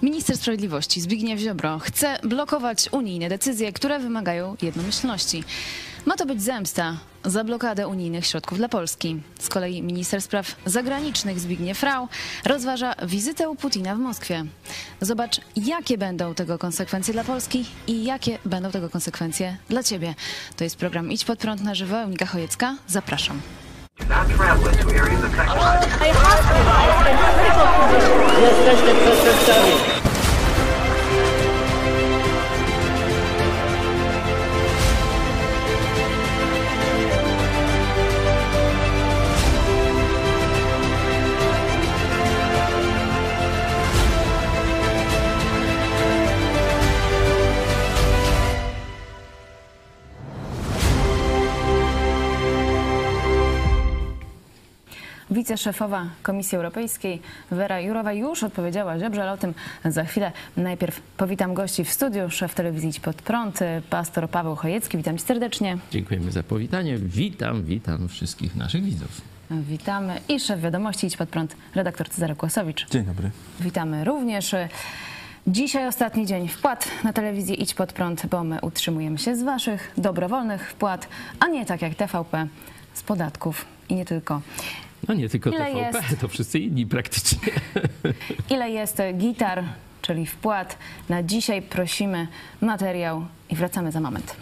Minister Sprawiedliwości Zbigniew Ziobro chce blokować unijne decyzje, które wymagają jednomyślności. Ma to być zemsta za blokadę unijnych środków dla Polski. Z kolei minister spraw zagranicznych Zbigniew Rau rozważa wizytę u Putina w Moskwie. Zobacz, jakie będą tego konsekwencje dla Polski i jakie będą tego konsekwencje dla ciebie. To jest program Idź Pod Prąd na żywo. Monika Chojecka, zapraszam. Jesteśmy przestępcami. Wiceszefowa Komisji Europejskiej Vera Jourová już odpowiedziała Ziobrze, ale o tym za chwilę. Najpierw powitam gości w studiu. Szef telewizji Idź Pod Prąd, pastor Paweł Chojecki. Witam cię serdecznie. Dziękujemy za powitanie. Witam wszystkich naszych widzów. Witamy. I szef wiadomości Idź Pod Prąd, redaktor Cezary Kłosowicz. Dzień dobry. Witamy również. Dzisiaj ostatni dzień wpłat na telewizji Idź Pod Prąd, bo my utrzymujemy się z waszych dobrowolnych wpłat, a nie tak jak TVP z podatków i nie tylko. No nie tylko TVP, to wszyscy inni praktycznie. Ile jest gitar, czyli wpłat? Na dzisiaj prosimy materiał i wracamy za moment.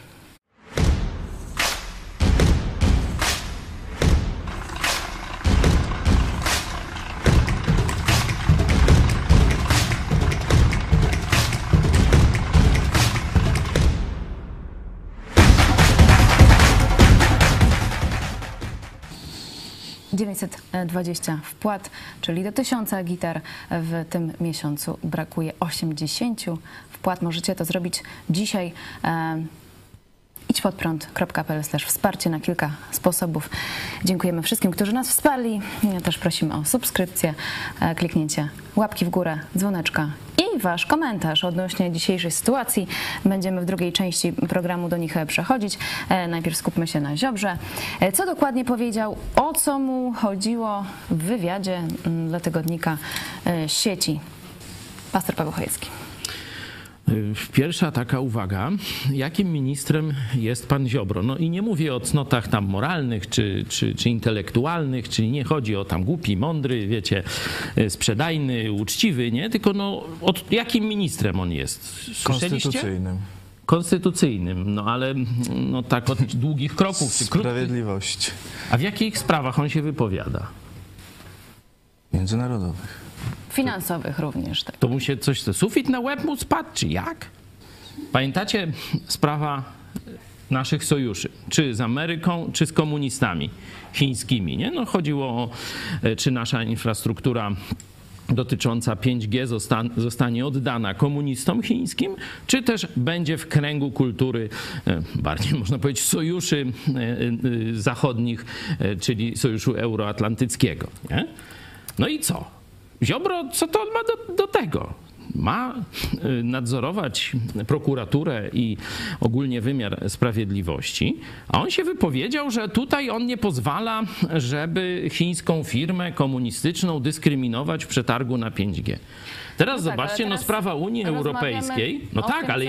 $920 wpłat, czyli do 1000 gitar w tym miesiącu brakuje 80 wpłat. Możecie to zrobić dzisiaj. idźpodprąd.pl/wsparcie na kilka sposobów. Dziękujemy wszystkim, którzy nas wsparli. Też prosimy o subskrypcję, kliknięcie łapki w górę, dzwoneczka i wasz komentarz odnośnie dzisiejszej sytuacji. Będziemy w drugiej części programu do nich przechodzić. Najpierw skupmy się na Ziobrze. Co dokładnie powiedział, o co mu chodziło w wywiadzie dla tygodnika Sieci. Pastor Paweł Chojecki. Pierwsza taka uwaga, jakim ministrem jest pan Ziobro? No i nie mówię o cnotach tam moralnych czy intelektualnych, czyli nie chodzi o tam głupi, mądry, wiecie, sprzedajny, uczciwy, nie? Tylko no, jakim ministrem on jest? Konstytucyjnym. Konstytucyjnym, no ale no tak od długich kroków. Czy Sprawiedliwość. A w jakich sprawach on się wypowiada? Międzynarodowych. Finansowych również. Tak. To mu się coś, sufit na łeb mu spadł, czy jak? Pamiętacie sprawa naszych sojuszy, czy z Ameryką, czy z komunistami chińskimi, nie? No chodziło o, czy nasza infrastruktura dotycząca 5G zostanie oddana komunistom chińskim, czy też będzie w kręgu kultury, bardziej można powiedzieć sojuszy zachodnich, czyli sojuszu euroatlantyckiego, nie? No i co? Ziobro, co to on ma do tego? Ma nadzorować prokuraturę i ogólnie wymiar sprawiedliwości, a on się wypowiedział, że tutaj on nie pozwala, żeby chińską firmę komunistyczną dyskryminować w przetargu na 5G. Teraz no zobaczcie, no sprawa Unii Europejskiej, no tak, ale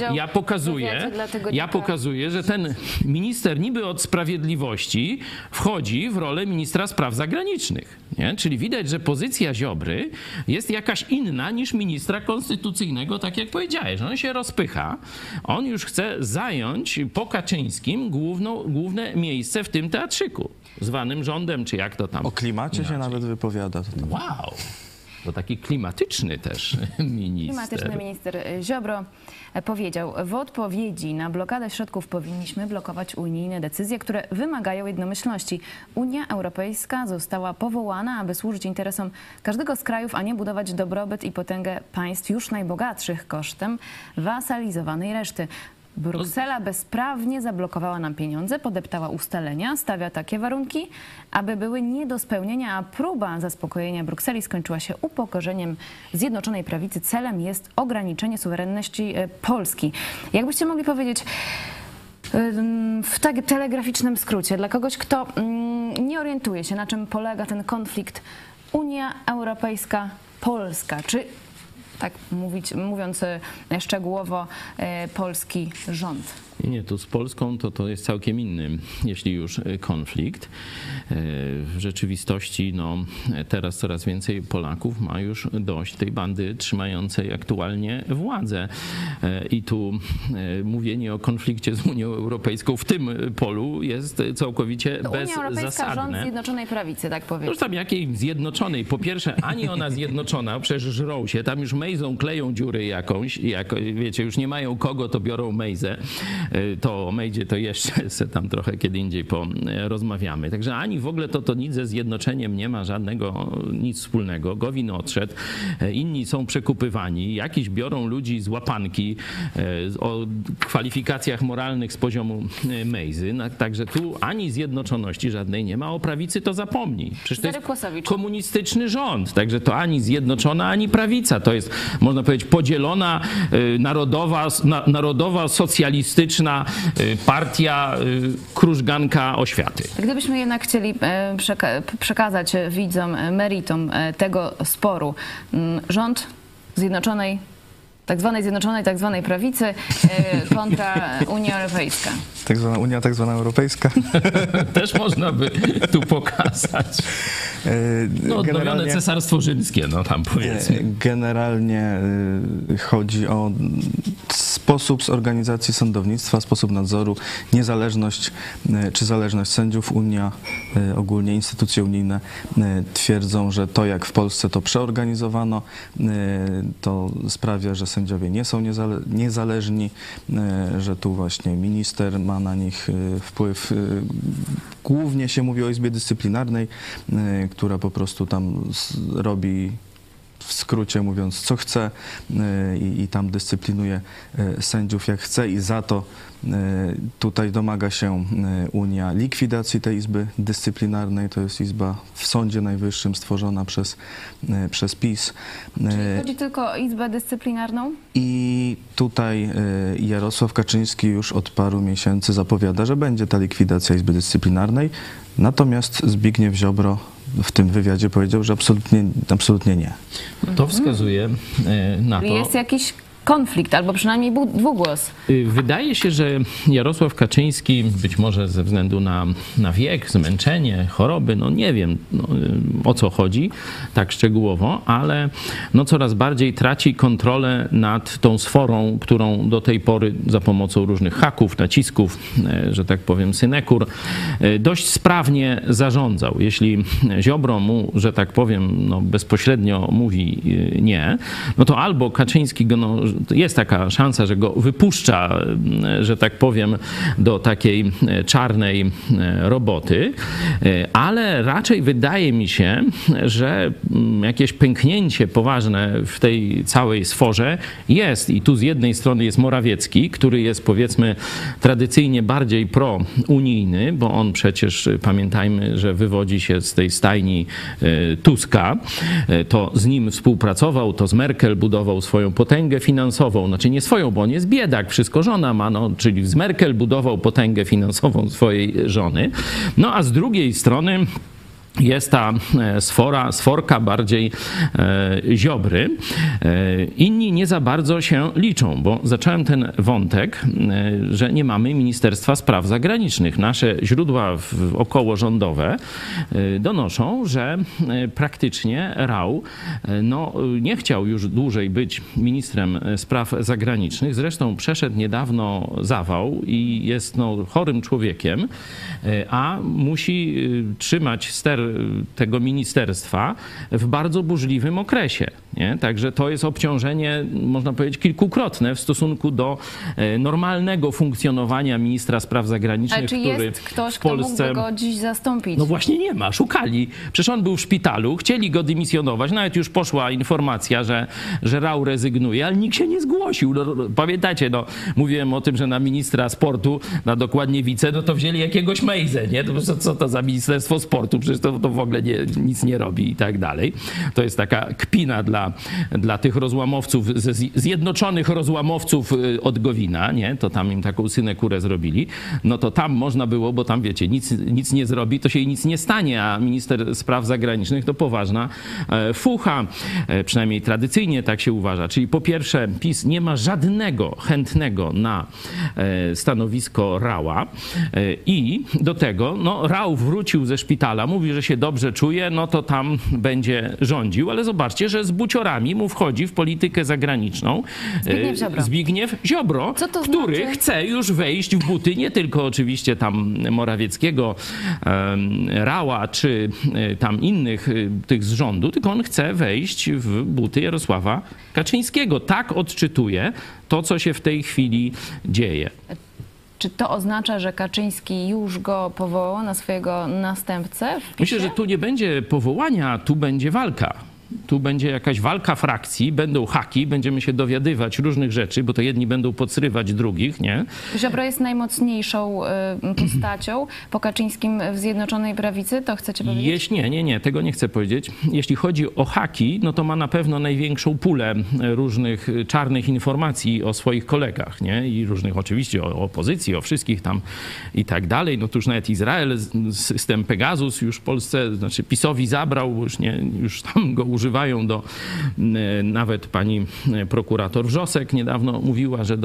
ja pokazuję, że ten minister niby od sprawiedliwości wchodzi w rolę ministra spraw zagranicznych, nie? Czyli widać, że pozycja Ziobry jest jakaś inna niż ministra konstytucyjnego, tak jak powiedziałeś. On się rozpycha, on już chce zająć po Kaczyńskim główne miejsce w tym teatrzyku, zwanym rządem, czy jak to tam. O klimacie inaczej się nawet wypowiada. Wow! To taki klimatyczny też minister. Klimatyczny minister Ziobro powiedział: w odpowiedzi na blokadę środków powinniśmy blokować unijne decyzje, które wymagają jednomyślności. Unia Europejska została powołana, aby służyć interesom każdego z krajów, a nie budować dobrobyt i potęgę państw już najbogatszych kosztem wasalizowanej reszty. Bruksela bezprawnie zablokowała nam pieniądze, podeptała ustalenia, stawia takie warunki, aby były nie do spełnienia, a próba zaspokojenia Brukseli skończyła się upokorzeniem Zjednoczonej Prawicy. Celem jest ograniczenie suwerenności Polski. Jakbyście mogli powiedzieć w tak telegraficznym skrócie, dla kogoś, kto nie orientuje się, na czym polega ten konflikt Unia Europejska, Polska, czy Tak mówiąc szczegółowo, polski rząd. Nie, tu z Polską to jest całkiem inny, jeśli już konflikt. W rzeczywistości teraz coraz więcej Polaków ma już dość tej bandy trzymającej aktualnie władzę. I tu mówienie o konflikcie z Unią Europejską w tym polu jest całkowicie bezzasadne. Unia Europejska, rząd Zjednoczonej Prawicy, tak powiem. Już tam jakiej zjednoczonej? Po pierwsze, ani ona zjednoczona, przecież żrą się, tam już mejzą kleją dziury jakąś, wiecie, już nie mają kogo, to biorą mejzę. To o mejdzie to jeszcze se tam trochę kiedy indziej porozmawiamy. Także ani w ogóle to nic ze zjednoczeniem nie ma nic wspólnego. Gowin odszedł, inni są przekupywani, jakiś biorą ludzi z łapanki o kwalifikacjach moralnych z poziomu mejzy. Także tu ani zjednoczoności żadnej nie ma, o prawicy to zapomnij. Przecież to jest komunistyczny rząd, także to ani zjednoczona, ani prawica. To jest, można powiedzieć, podzielona narodowa socjalistyczna partia krużganka oświaty. Gdybyśmy jednak chcieli przekazać widzom meritum tego sporu, rząd Zjednoczonej, tak zwanej prawicy kontra Unia Europejska. Tak zwana Unia, tak zwana Europejska. Też można by tu pokazać. Odnowione Cesarstwo Rzymskie, tam powiedzmy. Generalnie chodzi o sposób z organizacji sądownictwa, sposób nadzoru, niezależność czy zależność sędziów. Unia, ogólnie instytucje unijne twierdzą, że to jak w Polsce to przeorganizowano, to sprawia, że sędziowie nie są niezależni, że tu właśnie minister ma na nich wpływ. Głównie się mówi o Izbie Dyscyplinarnej, która po prostu tam robi, w skrócie mówiąc, co chce i tam dyscyplinuje sędziów jak chce i za to tutaj domaga się Unia likwidacji tej Izby Dyscyplinarnej. To jest izba w Sądzie Najwyższym stworzona przez PiS. Czyli chodzi tylko o Izbę Dyscyplinarną? I tutaj Jarosław Kaczyński już od paru miesięcy zapowiada, że będzie ta likwidacja Izby Dyscyplinarnej. Natomiast Zbigniew Ziobro w tym wywiadzie powiedział, że absolutnie nie. To wskazuje na to. Jest jakiś konflikt, albo przynajmniej dwugłos. Wydaje się, że Jarosław Kaczyński, być może ze względu na wiek, zmęczenie, choroby, nie wiem o co chodzi tak szczegółowo, ale coraz bardziej traci kontrolę nad tą sforą, którą do tej pory za pomocą różnych haków, nacisków, że tak powiem, synekur, dość sprawnie zarządzał. Jeśli Ziobro mu, że tak powiem, bezpośrednio mówi nie, to albo Kaczyński go jest taka szansa, że go wypuszcza, że tak powiem, do takiej czarnej roboty, ale raczej wydaje mi się, że jakieś pęknięcie poważne w tej całej sforze jest. I tu z jednej strony jest Morawiecki, który jest, powiedzmy, tradycyjnie bardziej prounijny, bo on przecież, pamiętajmy, że wywodzi się z tej stajni Tuska, to z nim współpracował, to z Merkel budował swoją potęgę finansową, znaczy nie swoją, bo on jest biedak, wszystko żona ma, czyli z Merkel budował potęgę finansową swojej żony. A z drugiej strony jest ta sforka bardziej Ziobry. Inni nie za bardzo się liczą, bo zacząłem ten wątek, że nie mamy Ministerstwa Spraw Zagranicznych. Nasze źródła okołorządowe donoszą, że praktycznie Rau nie chciał już dłużej być ministrem spraw zagranicznych. Zresztą przeszedł niedawno zawał i jest chorym człowiekiem, a musi trzymać ster tego ministerstwa w bardzo burzliwym okresie. Nie? Także to jest obciążenie, można powiedzieć, kilkukrotne w stosunku do normalnego funkcjonowania ministra spraw zagranicznych, czy który jest ktoś, w Polsce... kto mógłby go dziś zastąpić? Właśnie nie ma, szukali. Przecież on był w szpitalu, chcieli go dymisjonować, nawet już poszła informacja, że Rau rezygnuje, ale nikt się nie zgłosił. Pamiętacie, mówiłem o tym, że na ministra sportu, na dokładnie wice, to wzięli jakiegoś Mejzę, nie? Co to za Ministerstwo Sportu? Przecież to to w ogóle nic nie robi i tak dalej. To jest taka kpina dla tych rozłamowców, zjednoczonych rozłamowców od Gowina, nie? To tam im taką synekurę zrobili. No to tam można było, bo tam wiecie, nic nie zrobi, to się jej nic nie stanie, a minister spraw zagranicznych to poważna fucha, przynajmniej tradycyjnie tak się uważa. Czyli po pierwsze PiS nie ma żadnego chętnego na stanowisko Rała i do tego no, Rał wrócił ze szpitala, mówi, że się dobrze czuje, no to tam będzie rządził, ale zobaczcie, że z buciorami mu wchodzi w politykę zagraniczną Zbigniew Ziobro, który chce już wejść w buty nie tylko oczywiście tam Morawieckiego, Rała czy tam innych tych z rządu, tylko on chce wejść w buty Jarosława Kaczyńskiego. Tak odczytuje to, co się w tej chwili dzieje. Czy to oznacza, że Kaczyński już go powołał na swojego następcę? Myślę, że tu nie będzie powołania, tu będzie walka. Tu będzie jakaś walka frakcji, będą haki, będziemy się dowiadywać różnych rzeczy, bo to jedni będą podsrywać drugich, nie? Ziobro jest najmocniejszą postacią po Kaczyńskim w Zjednoczonej Prawicy, to chcecie powiedzieć? Nie, tego nie chcę powiedzieć. Jeśli chodzi o haki, no to ma na pewno największą pulę różnych czarnych informacji o swoich kolegach, nie? I różnych oczywiście o opozycji, o wszystkich tam i tak dalej. No to już nawet Izrael, system Pegasus już w Polsce, znaczy PiS-owi zabrał, już tam go używają nawet pani prokurator Wrzosek niedawno mówiła, że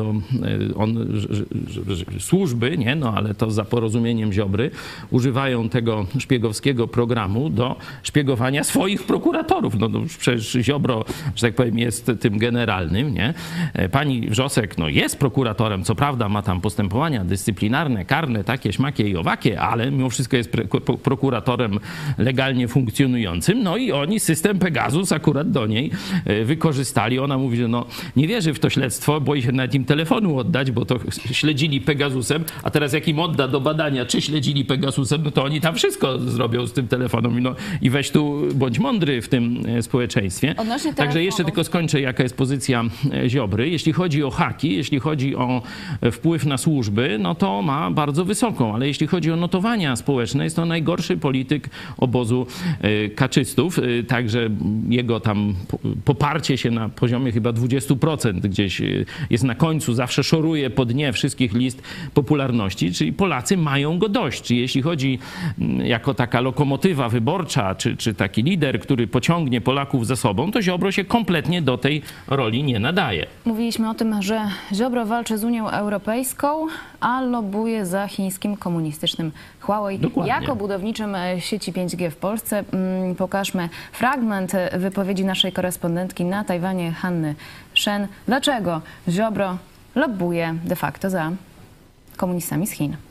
służby, nie, no ale to za porozumieniem Ziobry, używają tego szpiegowskiego programu do szpiegowania swoich prokuratorów. No przecież Ziobro, że tak powiem, jest tym generalnym, nie? Pani Wrzosek, no jest prokuratorem, co prawda ma tam postępowania dyscyplinarne, karne, takie, śmakie i owakie, ale mimo wszystko jest prokuratorem legalnie funkcjonującym, no i oni system Pegasus akurat do niej wykorzystali. Ona mówi, że no, nie wierzy w to śledztwo, boi się nawet im telefonu oddać, bo to śledzili Pegasusem, a teraz jak im odda do badania, czy śledzili Pegasusem, no to oni tam wszystko zrobią z tym telefonem. No, i weź tu, bądź mądry w tym społeczeństwie. Także jeszcze tylko skończę, jaka jest pozycja Ziobry. Jeśli chodzi o haki, jeśli chodzi o wpływ na służby, no to ma bardzo wysoką, ale jeśli chodzi o notowania społeczne, jest to najgorszy polityk obozu kaczystów. Także jego tam poparcie się na poziomie chyba 20% gdzieś jest na końcu, zawsze szoruje po dnie wszystkich list popularności, czyli Polacy mają go dość. Czyli jeśli chodzi jako taka lokomotywa wyborcza, czy taki lider, który pociągnie Polaków za sobą, to Ziobro się kompletnie do tej roli nie nadaje. Mówiliśmy o tym, że Ziobro walczy z Unią Europejską, a lobbuje za chińskim komunistycznym Huawei. Dokładnie. Jako budowniczym sieci 5G w Polsce. Pokażmy fragment wypowiedzi naszej korespondentki na Tajwanie, Hanny Shen. Dlaczego Ziobro lobbuje de facto za komunistami z Chin?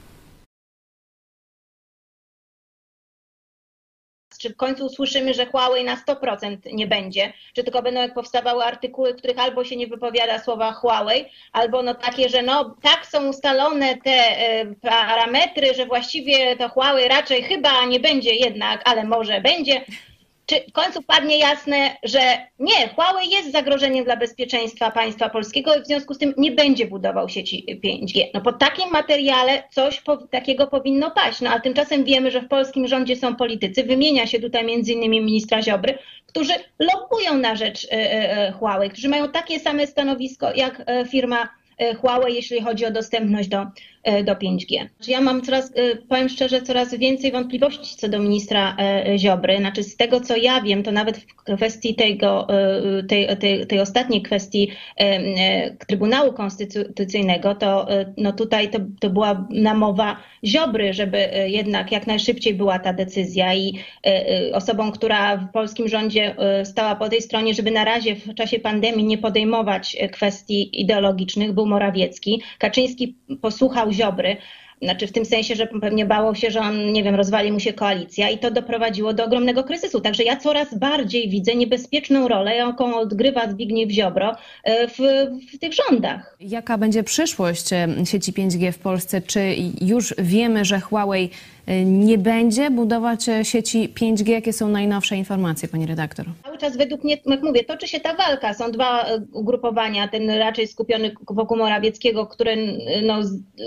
Czy w końcu usłyszymy, że Huawei na 100% nie będzie? Czy tylko będą jak powstawały artykuły, w których albo się nie wypowiada słowa Huawei, albo no takie, że no tak są ustalone te parametry, że właściwie to Huawei raczej chyba nie będzie jednak, ale może będzie. Czy w końcu padnie jasne, że nie, Huawei jest zagrożeniem dla bezpieczeństwa państwa polskiego i w związku z tym nie będzie budował sieci 5G. No po takim materiale coś takiego powinno paść. No a tymczasem wiemy, że w polskim rządzie są politycy, wymienia się tutaj między innymi ministra Ziobry, którzy lobbują na rzecz Huawei, którzy mają takie same stanowisko jak firma Huawei, jeśli chodzi o dostępność do 5G. Ja mam powiem szczerze, coraz więcej wątpliwości co do ministra Ziobry. Znaczy z tego, co ja wiem, to nawet w kwestii tej ostatniej kwestii Trybunału Konstytucyjnego, to no tutaj to była namowa Ziobry, żeby jednak jak najszybciej była ta decyzja i osobą, która w polskim rządzie stała po tej stronie, żeby na razie w czasie pandemii nie podejmować kwestii ideologicznych, był Morawiecki. Kaczyński posłuchał Ziobry, znaczy w tym sensie, że pewnie bało się, że on, nie wiem, rozwali mu się koalicja i to doprowadziło do ogromnego kryzysu. Także ja coraz bardziej widzę niebezpieczną rolę, jaką odgrywa Zbigniew Ziobro w tych rządach. Jaka będzie przyszłość sieci 5G w Polsce? Czy już wiemy, że Huawei nie będzie budować sieci 5G? Jakie są najnowsze informacje, pani redaktor? Cały czas według mnie, jak mówię, toczy się ta walka. Są dwa ugrupowania, ten raczej skupiony wokół Morawieckiego, który no,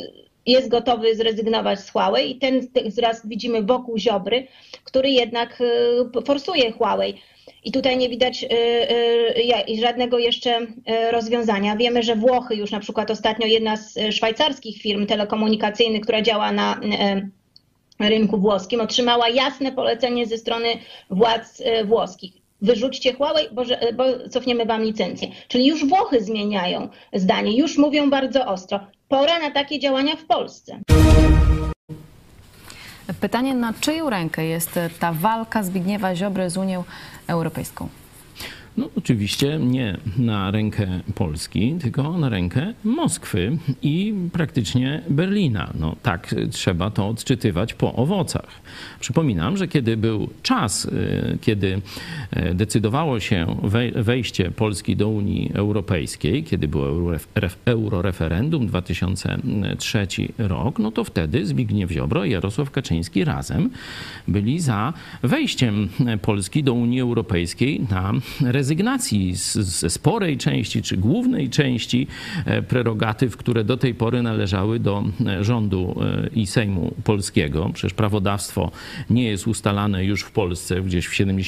jest gotowy zrezygnować z Huawei i ten zaraz widzimy wokół Ziobry, który jednak forsuje Huawei. I tutaj nie widać żadnego jeszcze rozwiązania. Wiemy, że Włochy już na przykład ostatnio jedna z szwajcarskich firm telekomunikacyjnych, która działa na rynku włoskim, otrzymała jasne polecenie ze strony władz włoskich. Wyrzućcie Huawei, bo cofniemy wam licencję. Czyli już Włochy zmieniają zdanie, już mówią bardzo ostro. Pora na takie działania w Polsce. Pytanie, na czyją rękę jest ta walka Zbigniewa Ziobry z Unią Europejską? No oczywiście nie na rękę Polski, tylko na rękę Moskwy i praktycznie Berlina. No tak trzeba to odczytywać po owocach. Przypominam, że kiedy był czas, kiedy decydowało się wejście Polski do Unii Europejskiej, kiedy było euroreferendum 2003 rok, no to wtedy Zbigniew Ziobro i Jarosław Kaczyński razem byli za wejściem Polski do Unii Europejskiej na rezygnacji ze sporej części czy głównej części prerogatyw, które do tej pory należały do rządu i Sejmu polskiego. Przecież prawodawstwo nie jest ustalane już w Polsce gdzieś w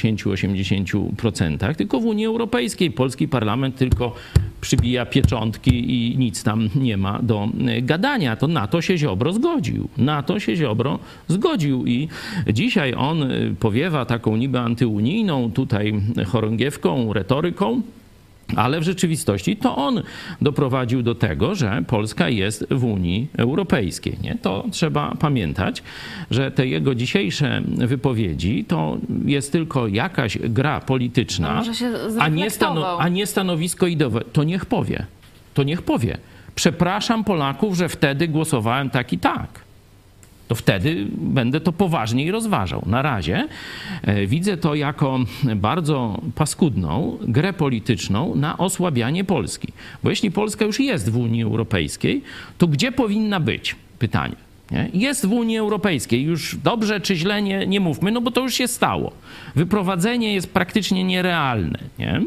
70-80%, tylko w Unii Europejskiej. Polski parlament tylko przybija pieczątki i nic tam nie ma do gadania. To na to się Ziobro zgodził. Na to się Ziobro zgodził i dzisiaj on powiewa taką niby antyunijną tutaj chorągiewką, retoryką, ale w rzeczywistości to on doprowadził do tego, że Polska jest w Unii Europejskiej. Nie? To trzeba pamiętać, że te jego dzisiejsze wypowiedzi to jest tylko jakaś gra polityczna, może się a nie stanowisko ideowe. To niech powie. To niech powie. Przepraszam Polaków, że wtedy głosowałem tak i tak. To wtedy będę to poważniej rozważał. Na razie widzę to jako bardzo paskudną grę polityczną na osłabianie Polski. Bo jeśli Polska już jest w Unii Europejskiej, to gdzie powinna być? Pytanie. Nie? Jest w Unii Europejskiej. Już dobrze czy źle nie mówmy, no bo to już się stało. Wyprowadzenie jest praktycznie nierealne. Nie?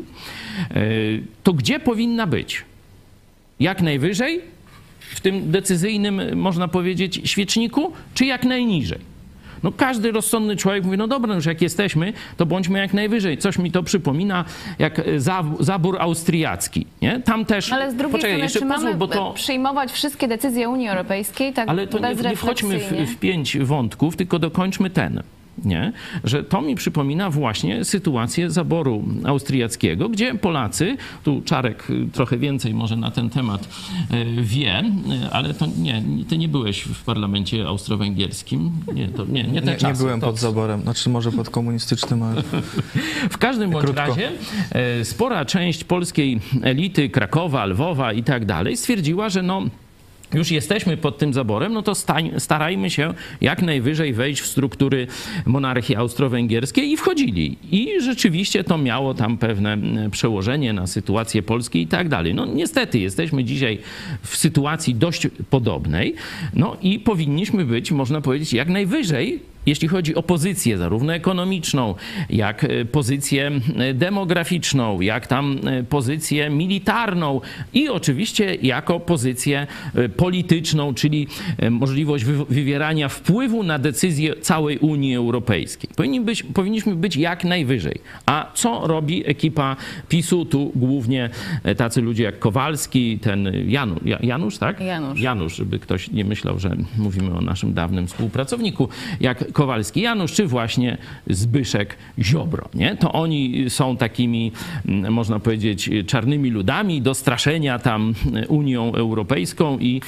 To gdzie powinna być? Jak najwyżej? W tym decyzyjnym, można powiedzieć, świeczniku, czy jak najniżej? No każdy rozsądny człowiek mówi, no dobra, już jak jesteśmy, to bądźmy jak najwyżej. Coś mi to przypomina jak zabór austriacki, nie? Tam też... Ale z drugiej strony, czy mamy przyjmować wszystkie decyzje Unii Europejskiej tak bezrefleksyjnie? Ale to nie wchodźmy w 5 wątków, tylko dokończmy ten. Nie? Że to mi przypomina właśnie sytuację zaboru austriackiego, gdzie Polacy, tu Czarek trochę więcej może na ten temat wie, ale to nie, ty nie byłeś w parlamencie austro-węgierskim. Nie te czasy. Nie byłem pod zaborem, znaczy może pod komunistycznym, ale... W każdym bądź razie spora część polskiej elity, Krakowa, Lwowa i tak dalej stwierdziła, że no już jesteśmy pod tym zaborem, no to starajmy się jak najwyżej wejść w struktury monarchii austro-węgierskiej i wchodzili. I rzeczywiście to miało tam pewne przełożenie na sytuację Polski i tak dalej. No niestety jesteśmy dzisiaj w sytuacji dość podobnej, no i powinniśmy być, można powiedzieć, jak najwyżej, jeśli chodzi o pozycję zarówno ekonomiczną, jak pozycję demograficzną, jak tam pozycję militarną i oczywiście jako pozycję polityczną, czyli możliwość wywierania wpływu na decyzje całej Unii Europejskiej. Powinniśmy być jak najwyżej. A co robi ekipa PiS-u? Tu głównie tacy ludzie jak Kowalski, ten Janusz, tak? Janusz, żeby ktoś nie myślał, że mówimy o naszym dawnym współpracowniku, jak Kowalski Janusz, czy właśnie Zbyszek Ziobro. Nie? To oni są takimi, można powiedzieć, czarnymi ludami do straszenia tam Unią Europejską i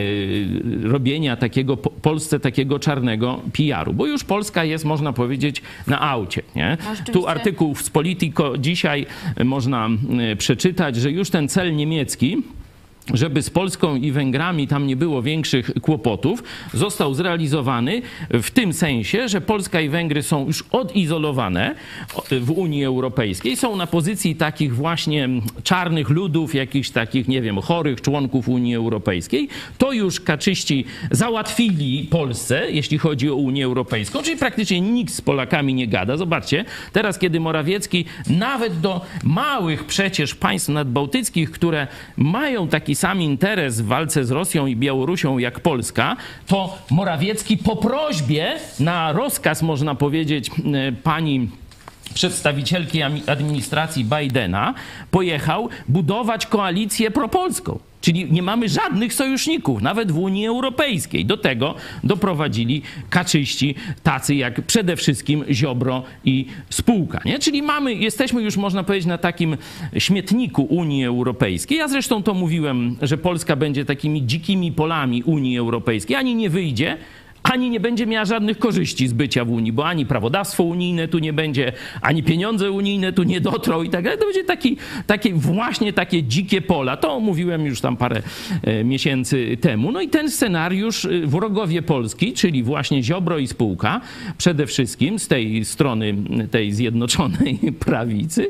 robienia Polsce takiego czarnego PR-u. Bo już Polska jest, można powiedzieć, na aucie. Nie? Tu artykuł z Politico dzisiaj można przeczytać, że już ten cel niemiecki, żeby z Polską i Węgrami tam nie było większych kłopotów, został zrealizowany w tym sensie, że Polska i Węgry są już odizolowane w Unii Europejskiej, są na pozycji takich właśnie czarnych ludów, jakichś takich, nie wiem, chorych członków Unii Europejskiej. To już kaczyści załatwili Polsce, jeśli chodzi o Unię Europejską, czyli praktycznie nikt z Polakami nie gada. Zobaczcie, teraz kiedy Morawiecki nawet do małych przecież państw nadbałtyckich, które mają taki sam interes w walce z Rosją i Białorusią jak Polska, to Morawiecki po prośbie, na rozkaz można powiedzieć pani przedstawicielki administracji Bidena, pojechał budować koalicję propolską. Czyli nie mamy żadnych sojuszników, nawet w Unii Europejskiej. Do tego doprowadzili kaczyści tacy jak przede wszystkim Ziobro i spółka. Nie? Czyli jesteśmy już, można powiedzieć, na takim śmietniku Unii Europejskiej. Ja zresztą to mówiłem, że Polska będzie takimi dzikimi polami Unii Europejskiej. Ani nie wyjdzie, ani nie będzie miała żadnych korzyści z bycia w Unii, bo ani prawodawstwo unijne tu nie będzie, ani pieniądze unijne tu nie dotrą i tak dalej. To będzie właśnie takie dzikie pola. To mówiłem już tam parę miesięcy temu. No i ten scenariusz wrogowie Polski, czyli właśnie Ziobro i spółka, przede wszystkim z tej strony tej zjednoczonej prawicy,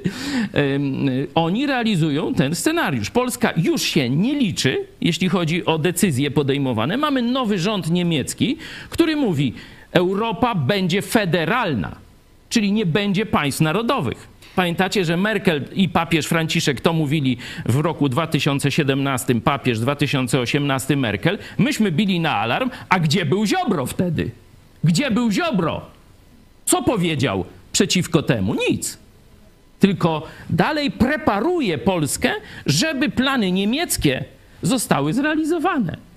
oni realizują ten scenariusz. Polska już się nie liczy, jeśli chodzi o decyzje podejmowane. Mamy nowy rząd niemiecki, który mówi, Europa będzie federalna, czyli nie będzie państw narodowych. Pamiętacie, że Merkel i papież Franciszek to mówili w roku 2017, papież 2018 Merkel. Myśmy bili na alarm, a gdzie był Ziobro wtedy? Gdzie był Ziobro? Co powiedział przeciwko temu? Nic. Tylko dalej preparuje Polskę, żeby plany niemieckie zostały zrealizowane.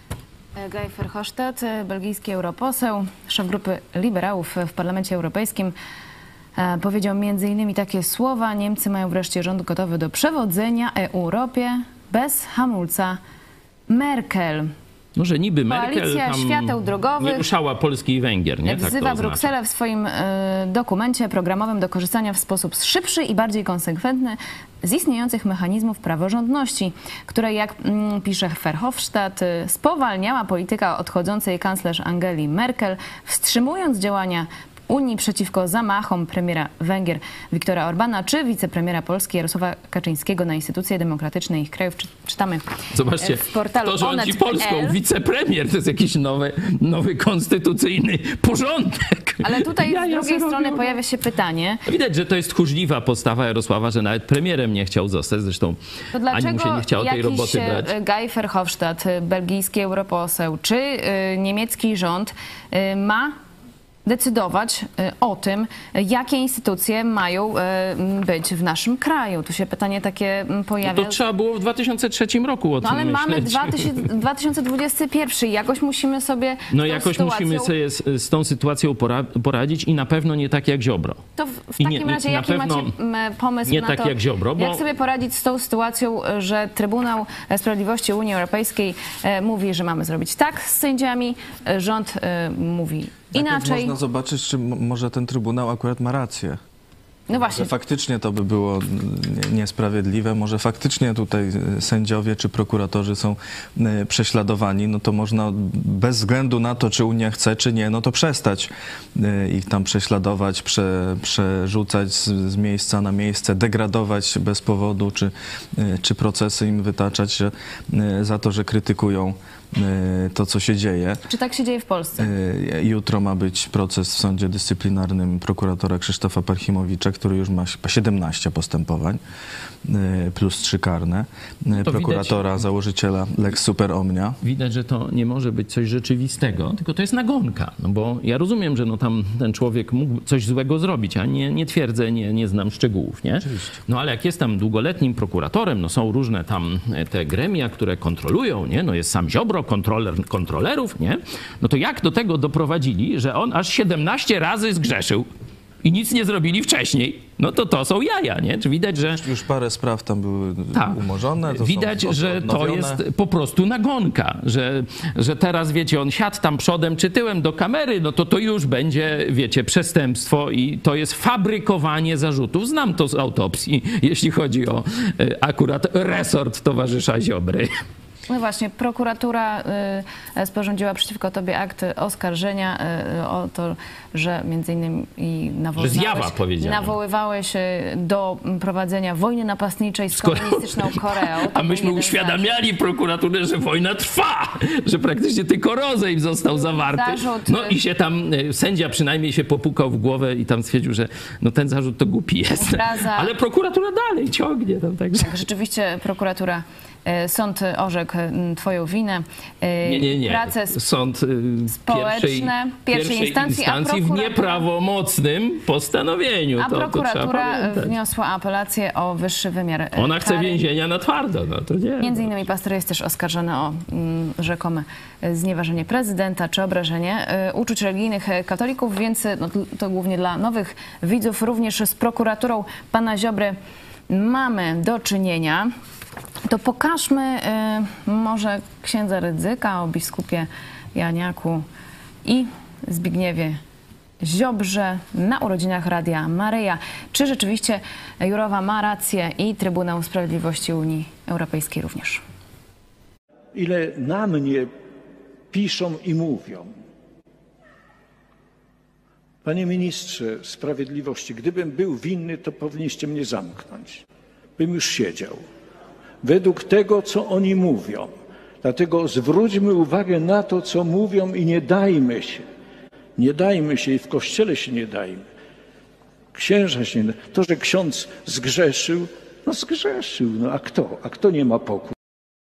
Guy Verhofstadt, belgijski europoseł, szef grupy liberałów w Parlamencie Europejskim, powiedział m.in. takie słowa: Niemcy mają wreszcie rząd gotowy do przewodzenia Europie bez hamulca Merkel. No, że niby Merkel Koalicja tam świateł drogowych nie ruszała Polski i Węgier, nie? Tak wzywa to Brukselę w swoim dokumencie programowym do korzystania w sposób szybszy i bardziej konsekwentny z istniejących mechanizmów praworządności, które, jak pisze Verhofstadt, spowalniała polityka odchodzącej kanclerz Angeli Merkel, wstrzymując działania Unii przeciwko zamachom premiera Węgier Viktora Orbana czy wicepremiera Polski Jarosława Kaczyńskiego na instytucje demokratyczne ich krajów. Czytamy Zobaczcie, w portalu to rządzi onet.pl. Polską wicepremier, to jest jakiś nowy konstytucyjny porządek. Ale tutaj z drugiej strony robią. pojawia się pytanie. Widać, że to jest tchórzliwa postawa Jarosława, że nawet premierem nie chciał zostać. Zresztą To ani mu się dlaczego nie chciało tej roboty brać. Guy Verhofstadt, belgijski europoseł, czy niemiecki rząd ma decydować o tym, jakie instytucje mają być w naszym kraju? Tu się pytanie takie pojawia. No to trzeba było w 2003 roku o tym ale mamy myśleć. 2021. Jakoś musimy sobie No z tą jakoś sytuacją... musimy sobie z tą sytuacją poradzić i na pewno nie tak jak Ziobro. To w I takim razie na jaki pewno macie pomysł nie na tak to, jak Ziobro, bo... jak sobie poradzić z tą sytuacją, że Trybunał Sprawiedliwości Unii Europejskiej mówi, że mamy zrobić tak z sędziami, rząd mówi inaczej. Można zobaczyć, czy może ten Trybunał akurat ma rację. No właśnie. Może faktycznie to by było niesprawiedliwe, może faktycznie tutaj sędziowie czy prokuratorzy są prześladowani, no to można bez względu na to, czy Unia chce, czy nie, no to przestać ich tam prześladować, przerzucać z miejsca na miejsce, degradować bez powodu, czy procesy im wytaczać za to, że krytykują to, co się dzieje. Czy tak się dzieje w Polsce? Jutro ma być proces w sądzie dyscyplinarnym prokuratora Krzysztofa Parchimowicza, który już ma 17 postępowań, plus 3 karne. Prokuratora, widać, założyciela Lex Super Omnia. Widać, że to nie może być coś rzeczywistego, tylko to jest nagonka. No bo ja rozumiem, że no tam ten człowiek mógł coś złego zrobić, a nie twierdzę, nie znam szczegółów, nie? Oczywiście. No ale jak jest tam długoletnim prokuratorem, no są różne tam te gremia, które kontrolują, nie? No jest sam Ziobro, kontroler kontrolerów, nie? No to jak do tego doprowadzili, że on aż 17 razy zgrzeszył i nic nie zrobili wcześniej? No to są jaja, nie? Czy widać, że... Już parę spraw tam były umorzone. To widać, są że to odnowione. jest po prostu nagonka, że teraz, wiecie, on siadł tam przodem czy tyłem do kamery, no to już będzie, wiecie, przestępstwo i to jest fabrykowanie zarzutów. Znam to z autopsji, jeśli chodzi o akurat resort towarzysza Ziobry. No właśnie, prokuratura sporządziła przeciwko tobie akt oskarżenia o to, że między innymi nawoływałeś do prowadzenia wojny napastniczej z komunistyczną Koreą. A myśmy uświadamiali prokuraturę, że wojna trwa, że praktycznie tylko rozejm został zawarty. Zarzut, no i się tam sędzia przynajmniej się popukał w głowę i tam stwierdził, że no ten zarzut to głupi jest. Ale prokuratura dalej ciągnie tam. Także. Tak, rzeczywiście prokuratura Sąd orzekł twoją winę. Nie. Prace Sąd społeczne pierwszej instancji, w nieprawomocnym postanowieniu. A to prokuratura trzeba pamiętać. wniosła apelację o wyższy wymiar Ona chce kary. więzienia na twardo, no to nie. Między innymi pastor jest też oskarżony o rzekome znieważenie prezydenta czy obrażenie uczuć religijnych katolików, więc no, to głównie dla nowych widzów. Również z prokuraturą pana Ziobry mamy do czynienia. To pokażmy może księdza Rydzyka o biskupie Janiaku i Zbigniewie Ziobrze na urodzinach Radia Maryja. Czy rzeczywiście Jurowa ma rację i Trybunał Sprawiedliwości Unii Europejskiej również? Ile na mnie piszą i mówią. Panie ministrze sprawiedliwości, gdybym był winny, to powinniście mnie zamknąć. Bym już siedział. Według tego, co oni mówią. Dlatego zwróćmy uwagę na to, co mówią i nie dajmy się. Nie dajmy się i w Kościele się nie dajmy. Księża się nie dajmy. To, że ksiądz zgrzeszył, no zgrzeszył. No a kto? A kto nie ma pokój?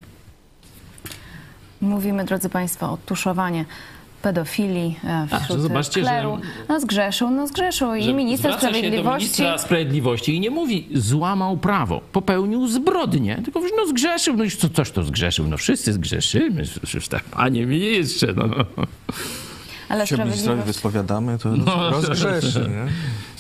Mówimy, drodzy Państwo, o tuszowaniu pedofilii wśród zobaczcie, kleru. że- No zgrzeszył i Że minister zwraca się do sprawiedliwości... ministra sprawiedliwości i nie mówi, złamał prawo, popełnił zbrodnię, tylko mówi, no zgrzeszył, no i coś to zgrzeszył, no wszyscy zgrzeszymy, przecież tak, panie ministrze, no. Ale się ministrowi sprawiedliwość... wyspowiadamy, to rozgrzeszy, nie?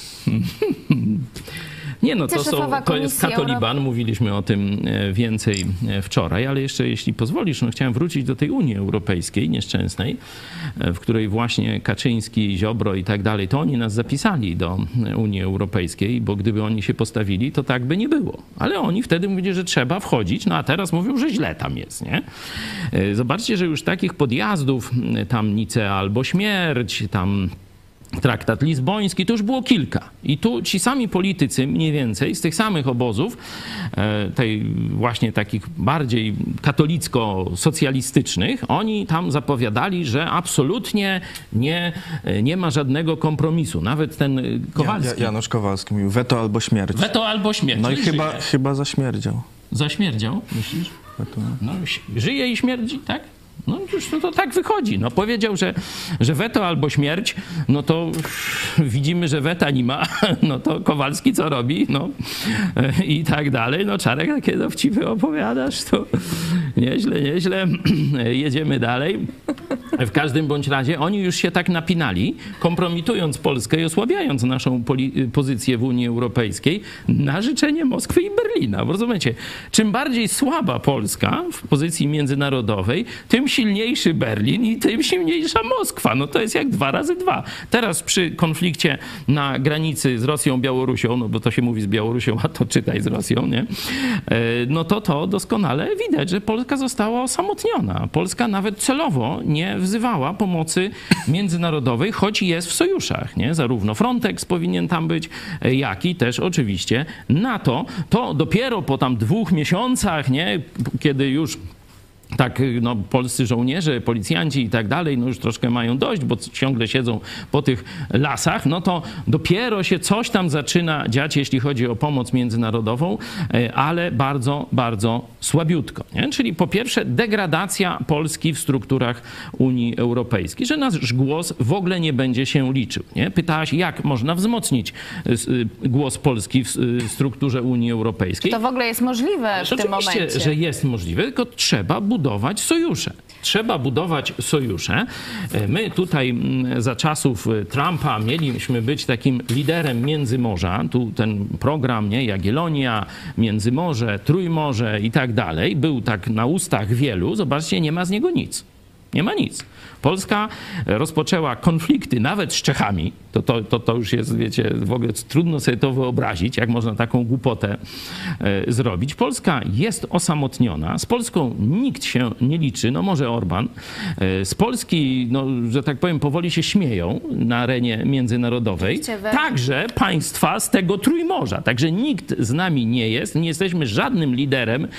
Nie no, to Szefowa jest Komisji katoliban, mówiliśmy o tym więcej wczoraj, ale jeszcze jeśli pozwolisz, no chciałem wrócić do tej Unii Europejskiej nieszczęsnej, w której właśnie Kaczyński, Ziobro i tak dalej, to oni nas zapisali do Unii Europejskiej, bo gdyby oni się postawili, to tak by nie było. Ale oni wtedy mówili, że trzeba wchodzić, no a teraz mówią, że źle tam jest, nie? Zobaczcie, że już takich podjazdów, tam Nicea albo śmierć, tam traktat lizboński, to już było kilka. I tu ci sami politycy, mniej więcej, z tych samych obozów, tej właśnie takich bardziej katolicko-socjalistycznych, oni tam zapowiadali, że absolutnie nie ma żadnego kompromisu. Nawet ten Kowalski. Janusz Kowalski mówił, weto albo śmierć. Weto albo śmierć. No i żyje. chyba zaśmierdział. Zaśmierdział, myślisz? Weto. No, żyje i śmierdzi, tak? No już to tak wychodzi. No powiedział, że weto albo śmierć, no to widzimy, że weta nie ma. No to Kowalski co robi? No i tak dalej. No Czarek, takie dowcipy opowiadasz, to nieźle. Jedziemy dalej. W każdym bądź razie oni już się tak napinali, kompromitując Polskę i osłabiając naszą pozycję w Unii Europejskiej na życzenie Moskwy i Berlina. Bo rozumiecie, czym bardziej słaba Polska w pozycji międzynarodowej, tym silniejszy Berlin i tym silniejsza Moskwa. No to jest jak 2 razy 2. Teraz przy konflikcie na granicy z Rosją, Białorusią, no bo to się mówi z Białorusią, a to czytaj z Rosją, nie? No to doskonale widać, że Polska została osamotniona. Polska nawet celowo nie wzywała pomocy międzynarodowej, choć jest w sojuszach, nie? Zarówno Frontex powinien tam być, jak i też oczywiście NATO. To dopiero po tam 2 miesiącach, nie? Kiedy już tak, no, polscy żołnierze, policjanci i tak dalej, no już troszkę mają dość, bo ciągle siedzą po tych lasach, no to dopiero się coś tam zaczyna dziać, jeśli chodzi o pomoc międzynarodową, ale bardzo, bardzo słabiutko. Nie? Czyli po pierwsze degradacja Polski w strukturach Unii Europejskiej, że nasz głos w ogóle nie będzie się liczył. Nie? Pytałaś, jak można wzmocnić głos Polski w strukturze Unii Europejskiej. To w ogóle jest możliwe w tym momencie. Oczywiście, że jest możliwe, tylko trzeba budować sojusze. Trzeba budować sojusze. My tutaj za czasów Trumpa mieliśmy być takim liderem Międzymorza. Tu ten program, nie, Jagiellonia, Międzymorze, Trójmorze i tak dalej. Był tak na ustach wielu. Zobaczcie, nie ma z niego nic. Nie ma nic. Polska rozpoczęła konflikty nawet z Czechami. To już jest, wiecie, w ogóle trudno sobie to wyobrazić, jak można taką głupotę zrobić. Polska jest osamotniona. Z Polską nikt się nie liczy, no może Orban. Z Polski, no, że tak powiem, powoli się śmieją na arenie międzynarodowej. Także państwa z tego Trójmorza. Także nikt z nami nie jest. Nie jesteśmy żadnym liderem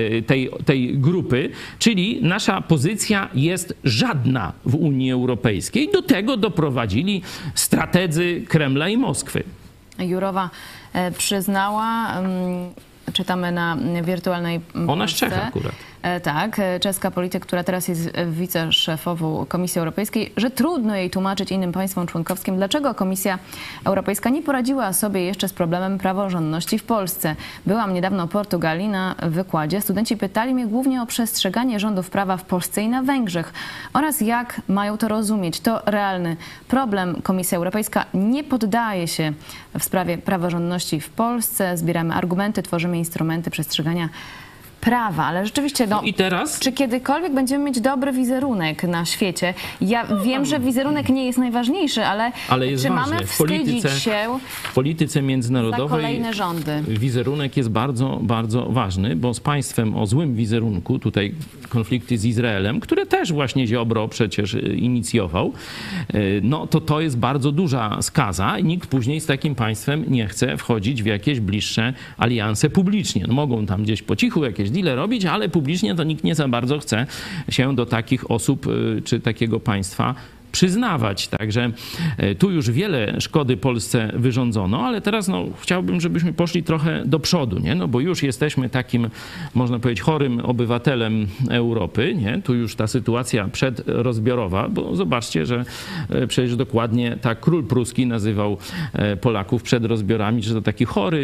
tej grupy. Czyli nasza pozycja jest żadna w Unii Europejskiej. Do tego doprowadzili strategzy Kremla i Moskwy. Jurowa przyznała czytamy na wirtualnej Ona z Polsce. Czech akurat. Tak, czeska polityk, która teraz jest wiceszefową Komisji Europejskiej, że trudno jej tłumaczyć innym państwom członkowskim, dlaczego Komisja Europejska nie poradziła sobie jeszcze z problemem praworządności w Polsce. Byłam niedawno w Portugalii na wykładzie. Studenci pytali mnie głównie o przestrzeganie rządów prawa w Polsce i na Węgrzech oraz jak mają to rozumieć. To realny problem. Komisja Europejska nie poddaje się w sprawie praworządności w Polsce. Zbieramy argumenty, tworzymy instrumenty przestrzegania prawa, ale rzeczywiście, no, I teraz? czy kiedykolwiek będziemy mieć dobry wizerunek na świecie? Ja wiem, że wizerunek nie jest najważniejszy, ale jest czy ważny. mamy wstydzić się W polityce za międzynarodowej kolejne rządy? wizerunek jest bardzo, bardzo ważny, bo z państwem o złym wizerunku, tutaj konflikty z Izraelem, które też właśnie Ziobro przecież inicjował, no to jest bardzo duża skaza i nikt później z takim państwem nie chce wchodzić w jakieś bliższe alianse publicznie. No, mogą tam gdzieś po cichu jakieś deale robić, ale publicznie to nikt nie za bardzo chce się do takich osób czy takiego państwa przyznawać. Także tu już wiele szkody Polsce wyrządzono, ale teraz no, chciałbym, żebyśmy poszli trochę do przodu, nie? No bo już jesteśmy takim, można powiedzieć, chorym obywatelem Europy, nie? Tu już ta sytuacja przedrozbiorowa, bo zobaczcie, że przecież dokładnie tak król pruski nazywał Polaków przed rozbiorami, że to taki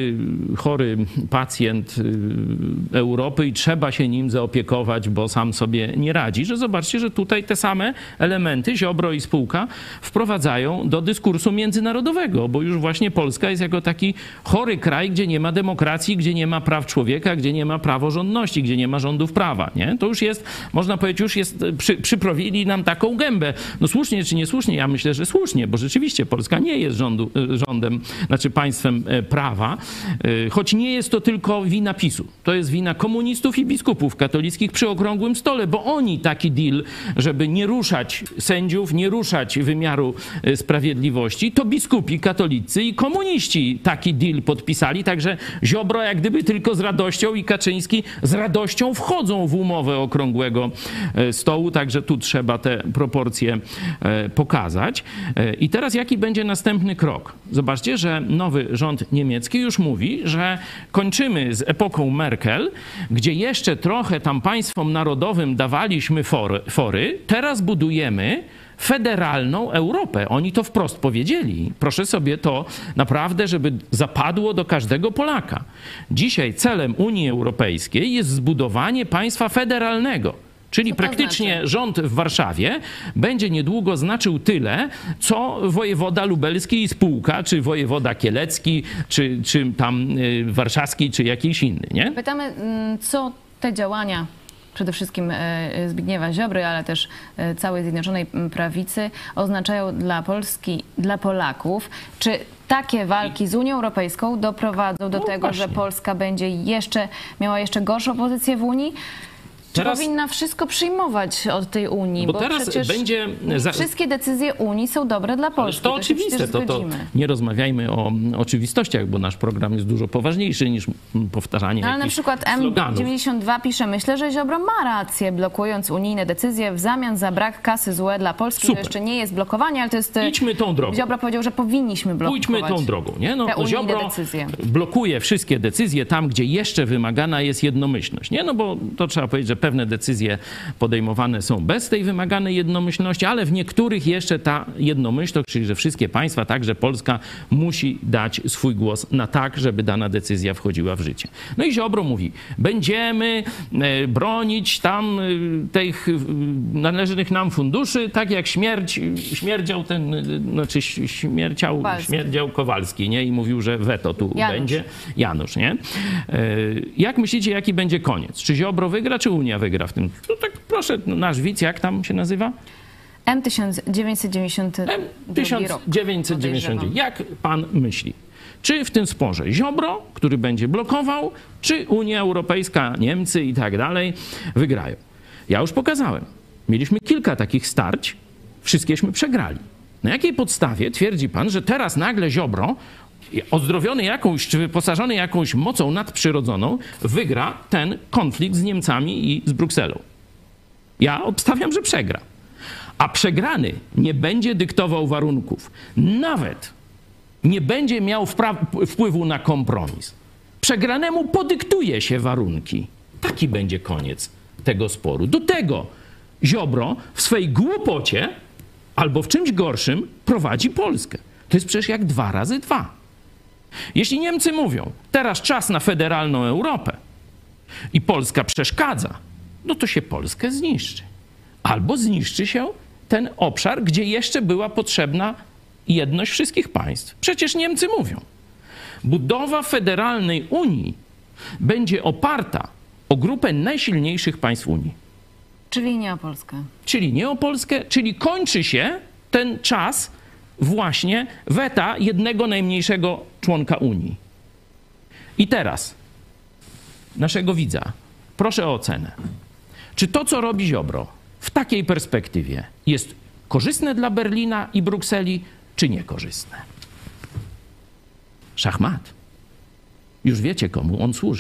chory pacjent Europy i trzeba się nim zaopiekować, bo sam sobie nie radzi, że zobaczcie, że tutaj te same elementy Ziobro i spółka wprowadzają do dyskursu międzynarodowego, bo już właśnie Polska jest jako taki chory kraj, gdzie nie ma demokracji, gdzie nie ma praw człowieka, gdzie nie ma praworządności, gdzie nie ma rządów prawa, nie? To już jest, można powiedzieć, już jest, przyprawili nam taką gębę. No słusznie czy niesłusznie? Ja myślę, że słusznie, bo rzeczywiście Polska nie jest rządem, znaczy państwem prawa, choć nie jest to tylko wina PiS-u. To jest wina komunistów i biskupów katolickich przy okrągłym stole, bo oni taki deal, żeby nie ruszać sędziów, nie ruszać wymiaru sprawiedliwości, to biskupi katolicy i komuniści taki deal podpisali, także Ziobro jak gdyby tylko z radością i Kaczyński z radością wchodzą w umowę okrągłego stołu, także tu trzeba te proporcje pokazać. I teraz jaki będzie następny krok? Zobaczcie, że nowy rząd niemiecki już mówi, że kończymy z epoką Merkel, gdzie jeszcze trochę tam państwom narodowym dawaliśmy fory, teraz budujemy federalną Europę. Oni to wprost powiedzieli. Proszę sobie to naprawdę, żeby zapadło do każdego Polaka. Dzisiaj celem Unii Europejskiej jest zbudowanie państwa federalnego. Czyli praktycznie rząd w Warszawie będzie niedługo znaczył tyle, co wojewoda lubelski i spółka, czy wojewoda kielecki, czy tam warszawski, czy jakiś inny, nie? Pytamy, co te działania przede wszystkim Zbigniewa Ziobry, ale też całej Zjednoczonej Prawicy oznaczają dla Polski, dla Polaków. Czy takie walki z Unią Europejską doprowadzą do tego, właśnie, że Polska będzie miała jeszcze gorszą pozycję w Unii? Czy powinna wszystko przyjmować od tej Unii? Bo teraz przecież będzie wszystkie decyzje Unii są dobre dla Polski. To oczywiste, to nie rozmawiajmy o oczywistościach, bo nasz program jest dużo poważniejszy niż powtarzanie ale na przykład M92 pisze, myślę, że Ziobro ma rację, blokując unijne decyzje w zamian za brak kasy z UE dla Polski. Super. To jeszcze nie jest blokowanie, ale to jest... Idźmy tą drogą. Ziobro powiedział, że powinniśmy blokować. Pójdźmy tą drogą, nie? No, Ziobro decyzje. blokuje wszystkie decyzje tam, gdzie jeszcze wymagana jest jednomyślność, nie? No bo to trzeba powiedzieć, że pewne decyzje podejmowane są bez tej wymaganej jednomyślności, ale w niektórych jeszcze ta jednomyślność, czyli że wszystkie państwa, także Polska, musi dać swój głos na tak, żeby dana decyzja wchodziła w życie. No i Ziobro mówi, będziemy bronić tam tych należnych nam funduszy, tak jak śmierdział Kowalski, nie? I mówił, że weto tu będzie. Janusz, nie? Jak myślicie, jaki będzie koniec? Czy Ziobro wygra, czy Unia wygra w tym? No tak proszę, nasz widz, jak tam się nazywa? M1990. Jak pan myśli? Czy w tym sporze Ziobro, który będzie blokował, czy Unia Europejska, Niemcy i tak dalej wygrają? Ja już pokazałem. Mieliśmy kilka takich starć, wszystkieśmy przegrali. Na jakiej podstawie twierdzi pan, że teraz nagle Ziobro, ozdrowiony jakąś, czy wyposażony jakąś mocą nadprzyrodzoną, wygra ten konflikt z Niemcami i z Brukselą? Ja obstawiam, że przegra. A przegrany nie będzie dyktował warunków. Nawet nie będzie miał wpływu na kompromis. Przegranemu podyktuje się warunki. Taki będzie koniec tego sporu. Do tego Ziobro w swej głupocie albo w czymś gorszym prowadzi Polskę. To jest przecież jak 2 razy 2. Jeśli Niemcy mówią, teraz czas na federalną Europę i Polska przeszkadza, no to się Polskę zniszczy. Albo zniszczy się ten obszar, gdzie jeszcze była potrzebna jedność wszystkich państw. Przecież Niemcy mówią, budowa federalnej Unii będzie oparta o grupę najsilniejszych państw Unii. Czyli nie o Polskę. Czyli nie o Polskę, czyli kończy się ten czas właśnie weta jednego najmniejszego członka Unii. I teraz naszego widza proszę o ocenę. Czy to, co robi Ziobro w takiej perspektywie jest korzystne dla Berlina i Brukseli, czy niekorzystne? Szachmat. Już wiecie, komu on służy.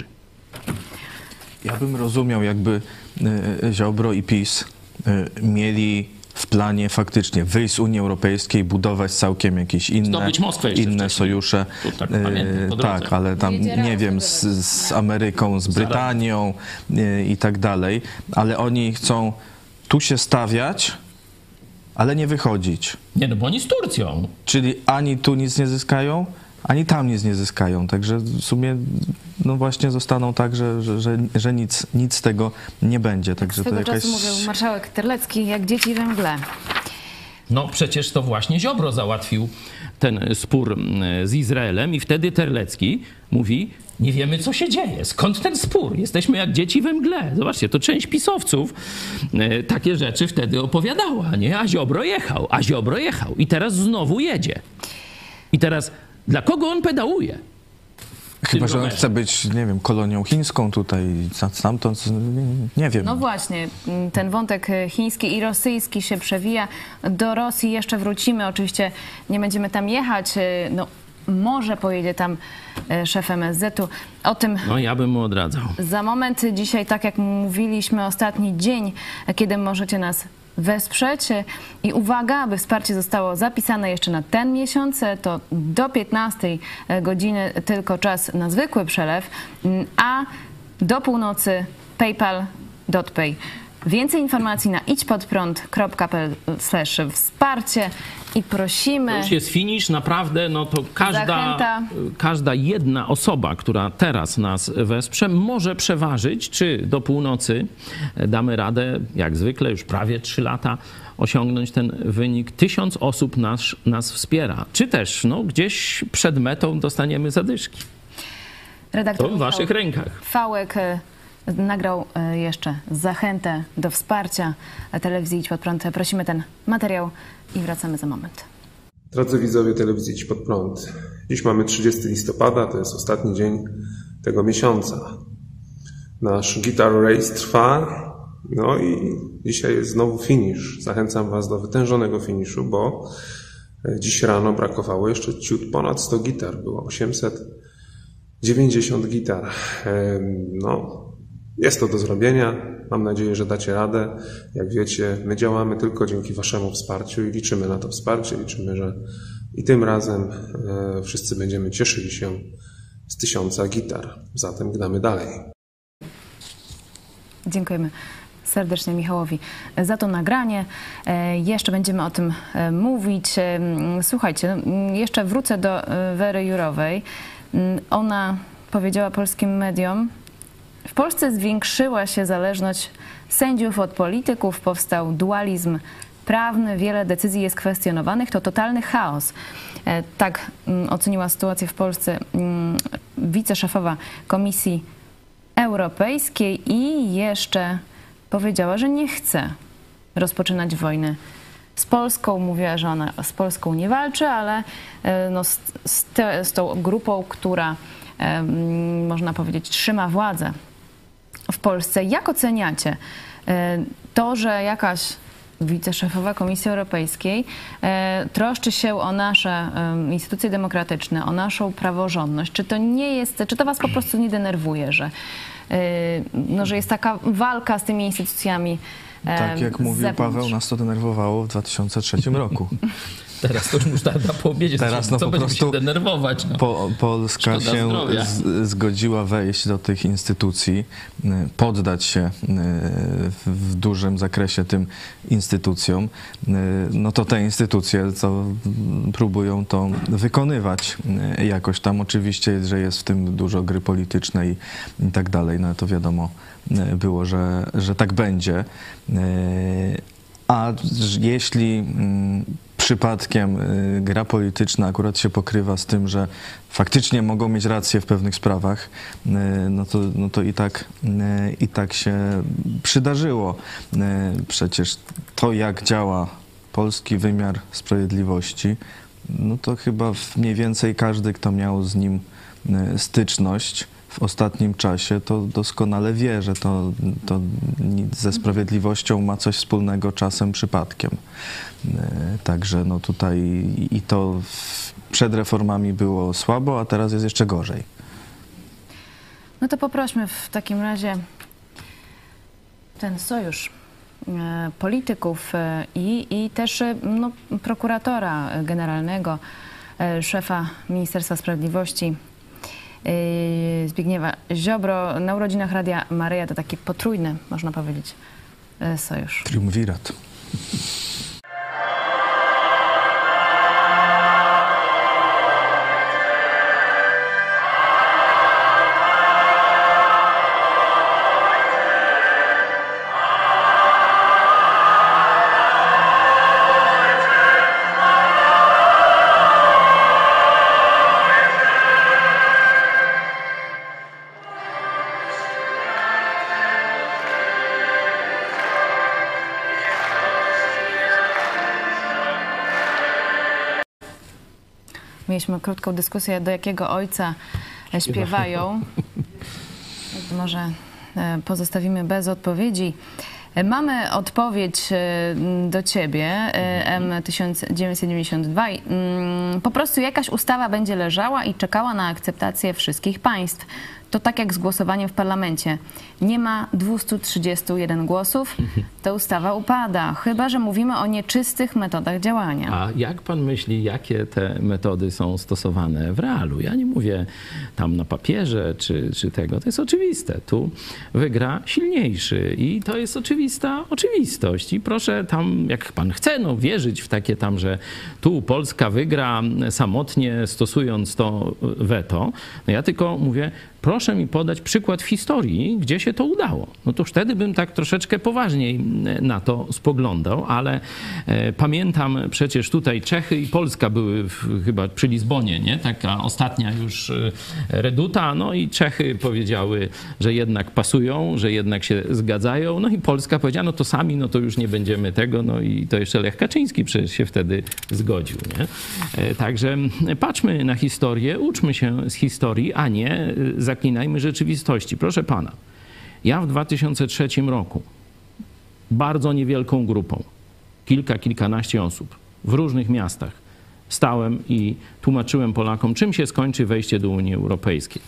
Ja bym rozumiał, jakby Ziobro i PiS mieli w planie faktycznie wyjść z Unii Europejskiej, budować całkiem jakieś inne sojusze. Tak, pamiętam, tak, ale tam, nie wiem, z Ameryką, z Brytanią i tak dalej. Ale oni chcą tu się stawiać, ale nie wychodzić. Nie, no bo oni z Turcją. Czyli ani tu nic nie zyskają, ani tam nic nie zyskają. Także w sumie no właśnie zostaną tak, że nic z tego nie będzie. Także Swego to jakaś... czasu mówił marszałek Terlecki, jak dzieci we mgle. No przecież to właśnie Ziobro załatwił ten spór z Izraelem i wtedy Terlecki mówi, nie wiemy, co się dzieje. Skąd ten spór? Jesteśmy jak dzieci we mgle. Zobaczcie, to część pisowców takie rzeczy wtedy opowiadała, nie? A Ziobro jechał. I teraz znowu jedzie. I teraz dla kogo on pedałuje? Chyba, że on chce być, nie wiem, kolonią chińską tutaj, stamtąd, nie wiem. No właśnie, ten wątek chiński i rosyjski się przewija. Do Rosji jeszcze wrócimy, oczywiście nie będziemy tam jechać, no może pojedzie tam szef MSZ-u. O tym... No ja bym mu odradzał. Za moment. Dzisiaj, tak jak mówiliśmy, ostatni dzień, kiedy możecie nas wesprzeć. I uwaga, aby wsparcie zostało zapisane jeszcze na ten miesiąc, to do 15 godziny tylko czas na zwykły przelew, a do północy paypal.pay. Więcej informacji na idźpodprąd.pl/wsparcie i prosimy... To już jest finisz, naprawdę, no to każda jedna osoba, która teraz nas wesprze, może przeważyć, czy do północy damy radę, jak zwykle, już prawie 3 lata, osiągnąć ten wynik. 1000 osób nas wspiera. Czy też no, gdzieś przed metą dostaniemy zadyszki. Redaktor to w waszych rękach. Fałek nagrał jeszcze zachętę do wsparcia telewizji Idź Pod Prąd. Prosimy ten materiał i wracamy za moment. Drodzy widzowie telewizji Idź Pod Prąd, dziś mamy 30 listopada, to jest ostatni dzień tego miesiąca. Nasz Guitar Race trwa, no i dzisiaj jest znowu finisz. Zachęcam was do wytężonego finiszu, bo dziś rano brakowało jeszcze ciut ponad 100 gitar, było 890 gitar. No, jest to do zrobienia. Mam nadzieję, że dacie radę. Jak wiecie, my działamy tylko dzięki waszemu wsparciu i liczymy na to wsparcie. Liczymy, że i tym razem wszyscy będziemy cieszyli się z 1000 gitar. Zatem gnamy dalej. Dziękujemy serdecznie Michałowi za to nagranie. Jeszcze będziemy o tym mówić. Słuchajcie, jeszcze wrócę do Wery Jourowej. Ona powiedziała polskim mediom: w Polsce zwiększyła się zależność sędziów od polityków, powstał dualizm prawny, wiele decyzji jest kwestionowanych, to totalny chaos. Tak oceniła sytuację w Polsce wiceszefowa Komisji Europejskiej i jeszcze powiedziała, że nie chce rozpoczynać wojny z Polską. Mówiła, że ona z Polską nie walczy, ale no z tą grupą, która można powiedzieć trzyma władzę w Polsce. Jak oceniacie to, że jakaś wiceszefowa Komisji Europejskiej troszczy się o nasze instytucje demokratyczne, o naszą praworządność? Czy to nie jest, czy to was po prostu nie denerwuje, że jest taka walka z tymi instytucjami? Tak jak mówił Paweł, nas to denerwowało w 2003 roku. Teraz to już musztarda po obiedzie. Teraz co po będziemy prostu się denerwować? No. Polska Szkoda się zdrowia. zgodziła wejść do tych instytucji, poddać się w dużym zakresie tym instytucjom. No to te instytucje co próbują to wykonywać jakoś tam. Oczywiście, że jest w tym dużo gry politycznej i tak dalej. No to wiadomo było, że tak będzie. A jeśli przypadkiem gra polityczna akurat się pokrywa z tym, że faktycznie mogą mieć rację w pewnych sprawach, no to i tak się przydarzyło. Przecież to, jak działa polski wymiar sprawiedliwości, no to chyba mniej więcej każdy, kto miał z nim styczność w ostatnim czasie, to doskonale wie, że to ze sprawiedliwością ma coś wspólnego czasem przypadkiem. Także no tutaj i to przed reformami było słabo, a teraz jest jeszcze gorzej. No to poprośmy w takim razie ten sojusz polityków i też no, prokuratora generalnego, szefa Ministerstwa Sprawiedliwości Zbigniewa Ziobro. Na urodzinach Radia Maryja to taki potrójny, można powiedzieć, sojusz. Triumvirat. Mieliśmy krótką dyskusję, do jakiego ojca śpiewają. Może pozostawimy bez odpowiedzi. Mamy odpowiedź do ciebie, M1992. Po prostu jakaś ustawa będzie leżała i czekała na akceptację wszystkich państw. To tak jak z głosowaniem w parlamencie. Nie ma 231 głosów, to ustawa upada. Chyba że mówimy o nieczystych metodach działania. A jak pan myśli, jakie te metody są stosowane w realu? Ja nie mówię tam na papierze czy tego. To jest oczywiste. Tu wygra silniejszy i to jest oczywista oczywistość. I proszę tam, jak pan chce, no wierzyć w takie tam, że tu Polska wygra samotnie stosując to weto. No ja tylko mówię, proszę mi podać przykład w historii, gdzie się to udało. No to wtedy bym tak troszeczkę poważniej na to spoglądał, ale pamiętam przecież tutaj Czechy i Polska były chyba przy Lizbonie, nie? Taka ostatnia już reduta, no i Czechy powiedziały, że jednak pasują, że jednak się zgadzają, no i Polska powiedziała, no to sami, no to już nie będziemy tego, no i to jeszcze Lech Kaczyński przecież się wtedy zgodził, nie? Także patrzmy na historię, uczmy się z historii, a nie zaklinajmy rzeczywistości. Proszę pana, ja w 2003 roku bardzo niewielką grupą, kilkanaście osób w różnych miastach stałem i tłumaczyłem Polakom, czym się skończy wejście do Unii Europejskiej.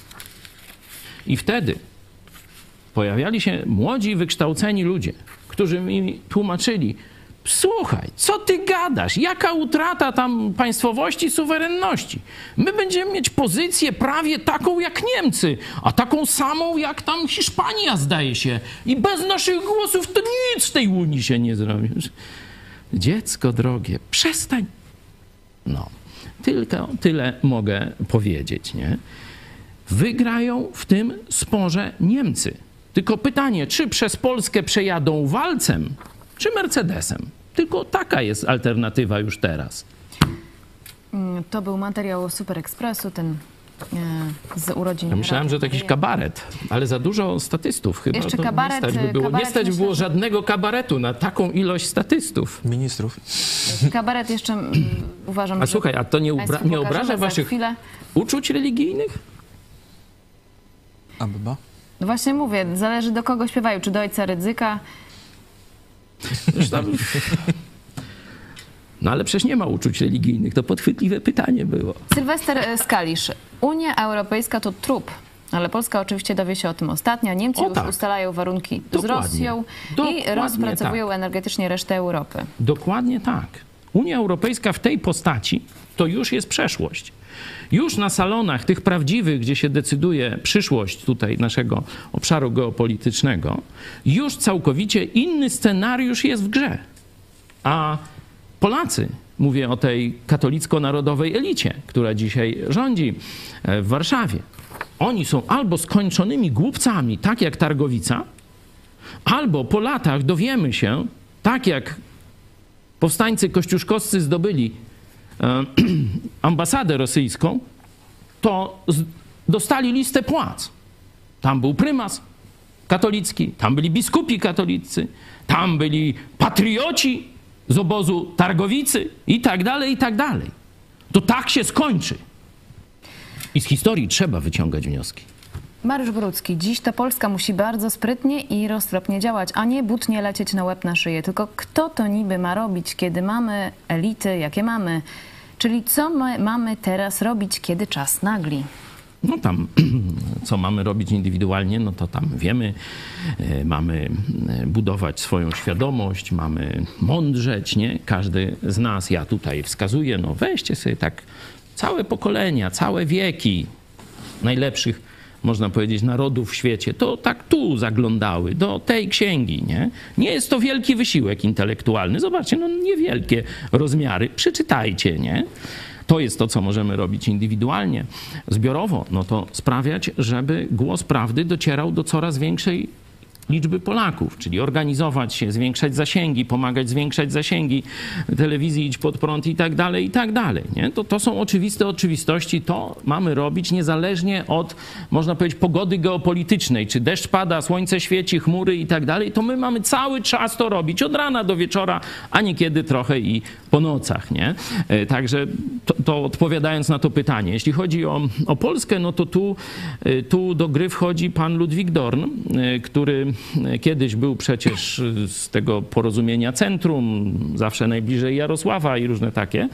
I wtedy pojawiali się młodzi, wykształceni ludzie, którzy mi tłumaczyli, słuchaj, co ty gadasz? Jaka utrata tam państwowości, suwerenności? My będziemy mieć pozycję prawie taką jak Niemcy, a taką samą jak tam Hiszpania, zdaje się. I bez naszych głosów to nic w tej Unii się nie zrobi. Dziecko drogie, przestań. No, tylko tyle mogę powiedzieć, nie? Wygrają w tym sporze Niemcy. Tylko pytanie, czy przez Polskę przejadą walcem, czy Mercedesem? Tylko taka jest alternatywa już teraz. To był materiał Super Expressu, ten z urodzin. Ja myślałem, że to jakiś kabaret, ale za dużo statystów chyba. Jeszcze to kabaret, nie stać by było, kabaret nie stać by myślę, było że- żadnego kabaretu na taką ilość statystów. Ministrów. Kabaret jeszcze uważam, A że słuchaj, a to nie, państwu nie pokażemy obraża za waszych chwilę. uczuć religijnych? Abba? No właśnie mówię, zależy do kogo śpiewają, czy do ojca Rydzyka. Zresztą... No ale przecież nie ma uczuć religijnych. To podchwytliwe pytanie było. Sylwester Skalisz. Unia Europejska to trup. Ale Polska oczywiście dowie się o tym ostatnio. Niemcy O już tak. ustalają warunki z Dokładnie. Rosją i Dokładnie rozpracowują energetycznie resztę Europy. Dokładnie tak. Unia Europejska w tej postaci to już jest przeszłość. Już na salonach tych prawdziwych, gdzie się decyduje przyszłość tutaj naszego obszaru geopolitycznego, już całkowicie inny scenariusz jest w grze. A Polacy, mówię o tej katolicko-narodowej elicie, która dzisiaj rządzi w Warszawie, oni są albo skończonymi głupcami, tak jak Targowica, albo po latach dowiemy się, tak jak powstańcy kościuszkowscy zdobyli ambasadę rosyjską, to dostali listę płac. Tam był prymas katolicki, tam byli biskupi katolicy, tam byli patrioci z obozu Targowicy i tak dalej, i tak dalej. To tak się skończy. I z historii trzeba wyciągać wnioski. Mariusz Borucki, dziś to Polska musi bardzo sprytnie i roztropnie działać, a nie butnie lecieć na łeb na szyję. Tylko kto to niby ma robić, kiedy mamy elity, jakie mamy? Czyli co my mamy teraz robić, kiedy czas nagli? No tam, co mamy robić indywidualnie, no to tam wiemy, mamy budować swoją świadomość, mamy mądrzeć, nie? Każdy z nas, ja tutaj wskazuję, no weźcie sobie tak całe pokolenia, całe wieki najlepszych, można powiedzieć, narodów w świecie, to tak tu zaglądały do tej księgi, nie? Nie jest to wielki wysiłek intelektualny. Zobaczcie, no niewielkie rozmiary. Przeczytajcie, nie? To jest to, co możemy robić indywidualnie, zbiorowo. No to sprawiać, żeby głos prawdy docierał do coraz większej liczby Polaków, czyli organizować się, zwiększać zasięgi, pomagać zwiększać zasięgi telewizji, Idź Pod Prąd i tak dalej, i tak dalej. Nie? To są oczywiste oczywistości, to mamy robić niezależnie od, można powiedzieć, pogody geopolitycznej, czy deszcz pada, słońce świeci, chmury i tak dalej, to my mamy cały czas to robić, od rana do wieczora, a niekiedy trochę i po nocach, nie? Także to odpowiadając na to pytanie. Jeśli chodzi o Polskę, no to tu do gry wchodzi pan Ludwik Dorn, który kiedyś był przecież z tego Porozumienia Centrum, zawsze najbliżej Jarosława i różne takie.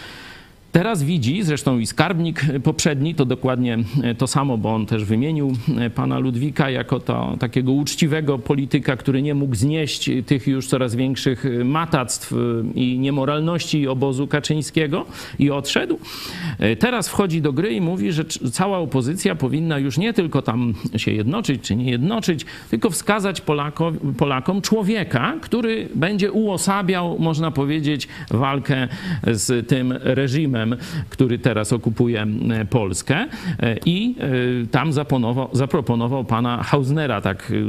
Teraz widzi, zresztą i skarbnik poprzedni, to dokładnie to samo, bo on też wymienił pana Ludwika jako takiego uczciwego polityka, który nie mógł znieść tych już coraz większych matactw i niemoralności obozu Kaczyńskiego i odszedł. Teraz wchodzi do gry i mówi, że cała opozycja powinna już nie tylko tam się jednoczyć czy nie jednoczyć, tylko wskazać Polakom człowieka, który będzie uosabiał, można powiedzieć, walkę z tym reżimem, który teraz okupuje Polskę, i tam zaproponował pana Hausnera,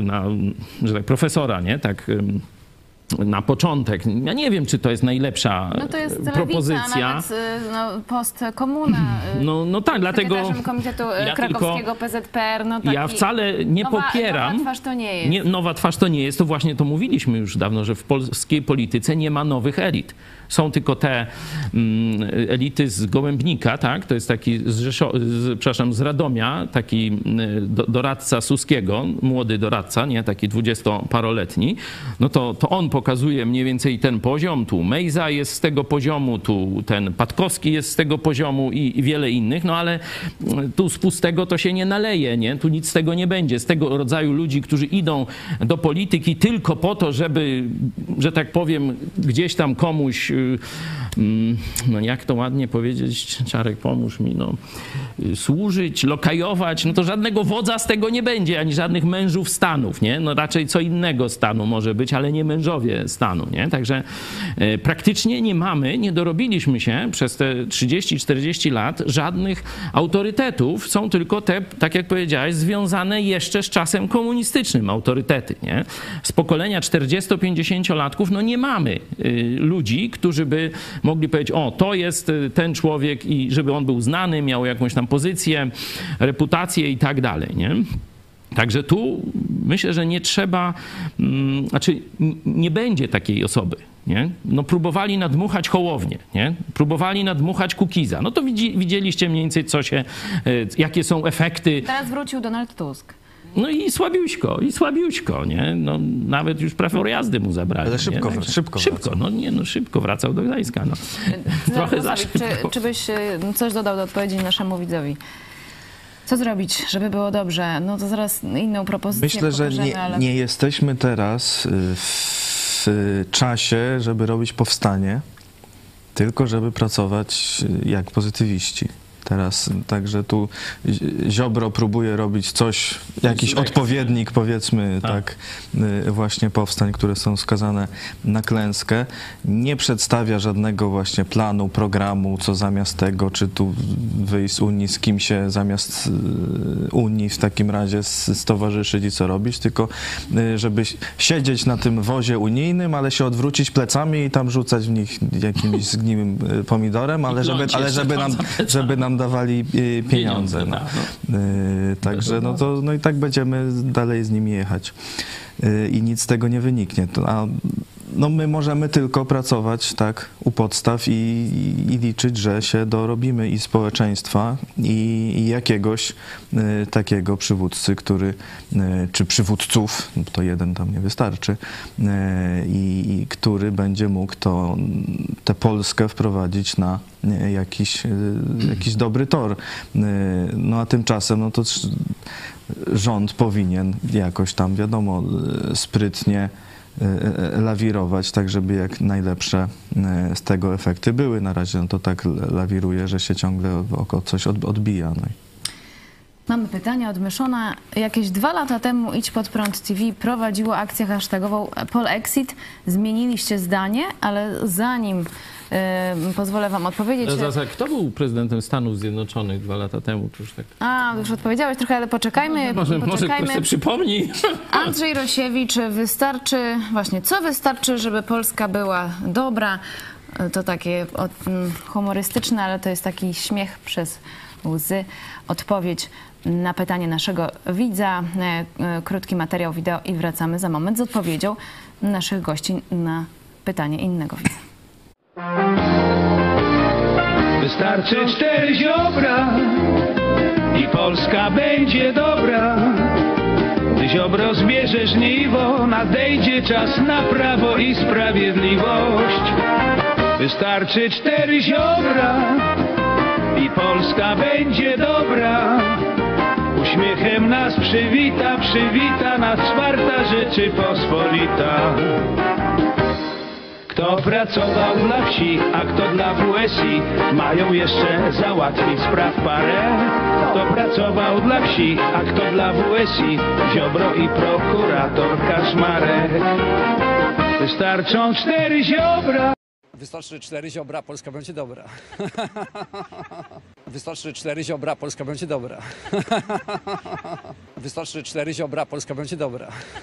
że tak profesora, nie? Tak na początek. Ja nie wiem, czy to jest najlepsza no to jest propozycja. Lewica, nawet postkomuna. No tak, dlatego Komitetu Krakowskiego PZPR. No taki, ja wcale nie popieram. Nowa twarz to nie jest. Nowa twarz to nie jest. To właśnie to mówiliśmy już dawno, że w polskiej polityce nie ma nowych elit. Są tylko te elity z Gołębnika, tak? To jest taki z Radomia, taki doradca Suskiego, młody doradca, nie? Taki 20-paroletni. No to on pokazuje mniej więcej ten poziom. Tu Mejza jest z tego poziomu, tu ten Patkowski jest z tego poziomu i wiele innych. No ale tu z pustego to się nie naleje, nie? Tu nic z tego nie będzie. Z tego rodzaju ludzi, którzy idą do polityki tylko po to, żeby, że tak powiem, gdzieś tam komuś, no jak to ładnie powiedzieć, Czarek, pomóż mi, no, służyć, lokajować, no to żadnego wodza z tego nie będzie, ani żadnych mężów stanów, nie? No raczej co innego stanu może być, ale nie mężowie stanu, nie? Także praktycznie nie dorobiliśmy się przez te 30-40 lat żadnych autorytetów. Są tylko te, tak jak powiedziałeś, związane jeszcze z czasem komunistycznym autorytety, nie? Z pokolenia 40-50-latków, no nie mamy ludzi, którzy by mogli powiedzieć, o, to jest ten człowiek i żeby on był znany, miał jakąś tam pozycję, reputację i tak dalej, nie? Także tu myślę, że nie trzeba, nie będzie takiej osoby, nie? No próbowali nadmuchać Hołownię, nie? Próbowali nadmuchać Kukiza. No to widzieliście mniej więcej, jakie są efekty. Teraz wrócił Donald Tusk. No i słabiuśko, nie? No, nawet już prawo jazdy mu zabrali. Ale szybko szybko wracał do Gdańska. No. Trochę za szybko. Czy byś coś dodał do odpowiedzi naszemu widzowi? Co zrobić, żeby było dobrze? No to zaraz inną propozycję Myślę, że nie jesteśmy teraz w czasie, żeby robić powstanie. tylko żeby pracować jak pozytywiści. Teraz także tu Ziobro próbuje robić coś, jakiś odpowiednik, powiedzmy tak, właśnie powstań, które są skazane na klęskę. Nie przedstawia żadnego właśnie planu, programu, co zamiast tego, czy tu wyjść z Unii, z kim się zamiast Unii w takim razie stowarzyszyć i co robić, tylko żeby siedzieć na tym wozie unijnym, ale się odwrócić plecami i tam rzucać w nich jakimś zgniłym pomidorem, ale żeby nam dawali pieniądze. No. Także no i tak będziemy dalej z nimi jechać. I nic z tego nie wyniknie. No my możemy tylko pracować tak u podstaw i liczyć, że się dorobimy i społeczeństwa, i jakiegoś takiego przywódcy, czy przywódców, to jeden tam nie wystarczy, i który będzie mógł tę Polskę wprowadzić na jakiś dobry tor. No a tymczasem no to rząd powinien jakoś tam, wiadomo, sprytnie lawirować, tak żeby jak najlepsze z tego efekty były. Na razie no to tak lawiruje, że się ciągle oko coś odbija. No. Mamy pytanie od Myszona. Jakieś 2 lata temu Idź Pod Prąd TV prowadziło akcję hashtagową Polexit. Zmieniliście zdanie, ale zanim pozwolę wam odpowiedzieć. Kto był prezydentem Stanów Zjednoczonych 2 lata temu? To już tak... Już odpowiedziałeś trochę, ale poczekajmy. Może ktoś sobie przypomni. Andrzej Rosiewicz, co wystarczy, żeby Polska była dobra? To takie humorystyczne, ale to jest taki śmiech przez łzy. Odpowiedź na pytanie naszego widza. Krótki materiał wideo i wracamy za moment z odpowiedzią naszych gości na pytanie innego widza. Wystarczy 4 ziobra i Polska będzie dobra. Gdy Ziobro zbierze żniwo, nadejdzie czas na prawo i sprawiedliwość. Wystarczy 4 ziobra i Polska będzie dobra. Uśmiechem nas przywita nas czwarta Rzeczypospolita. Kto pracował dla wsi, a kto dla WSI, mają jeszcze załatwić spraw parę. Kto pracował dla wsi, a kto dla WSI, Ziobro i prokurator Kaczmarek. Wystarczą 4 ziobra. Wystarczy 4 ziobra, Polska będzie dobra. Wystarczy 4 ziobra, Polska będzie dobra. Wystarczy 4 ziobra, Polska będzie dobra.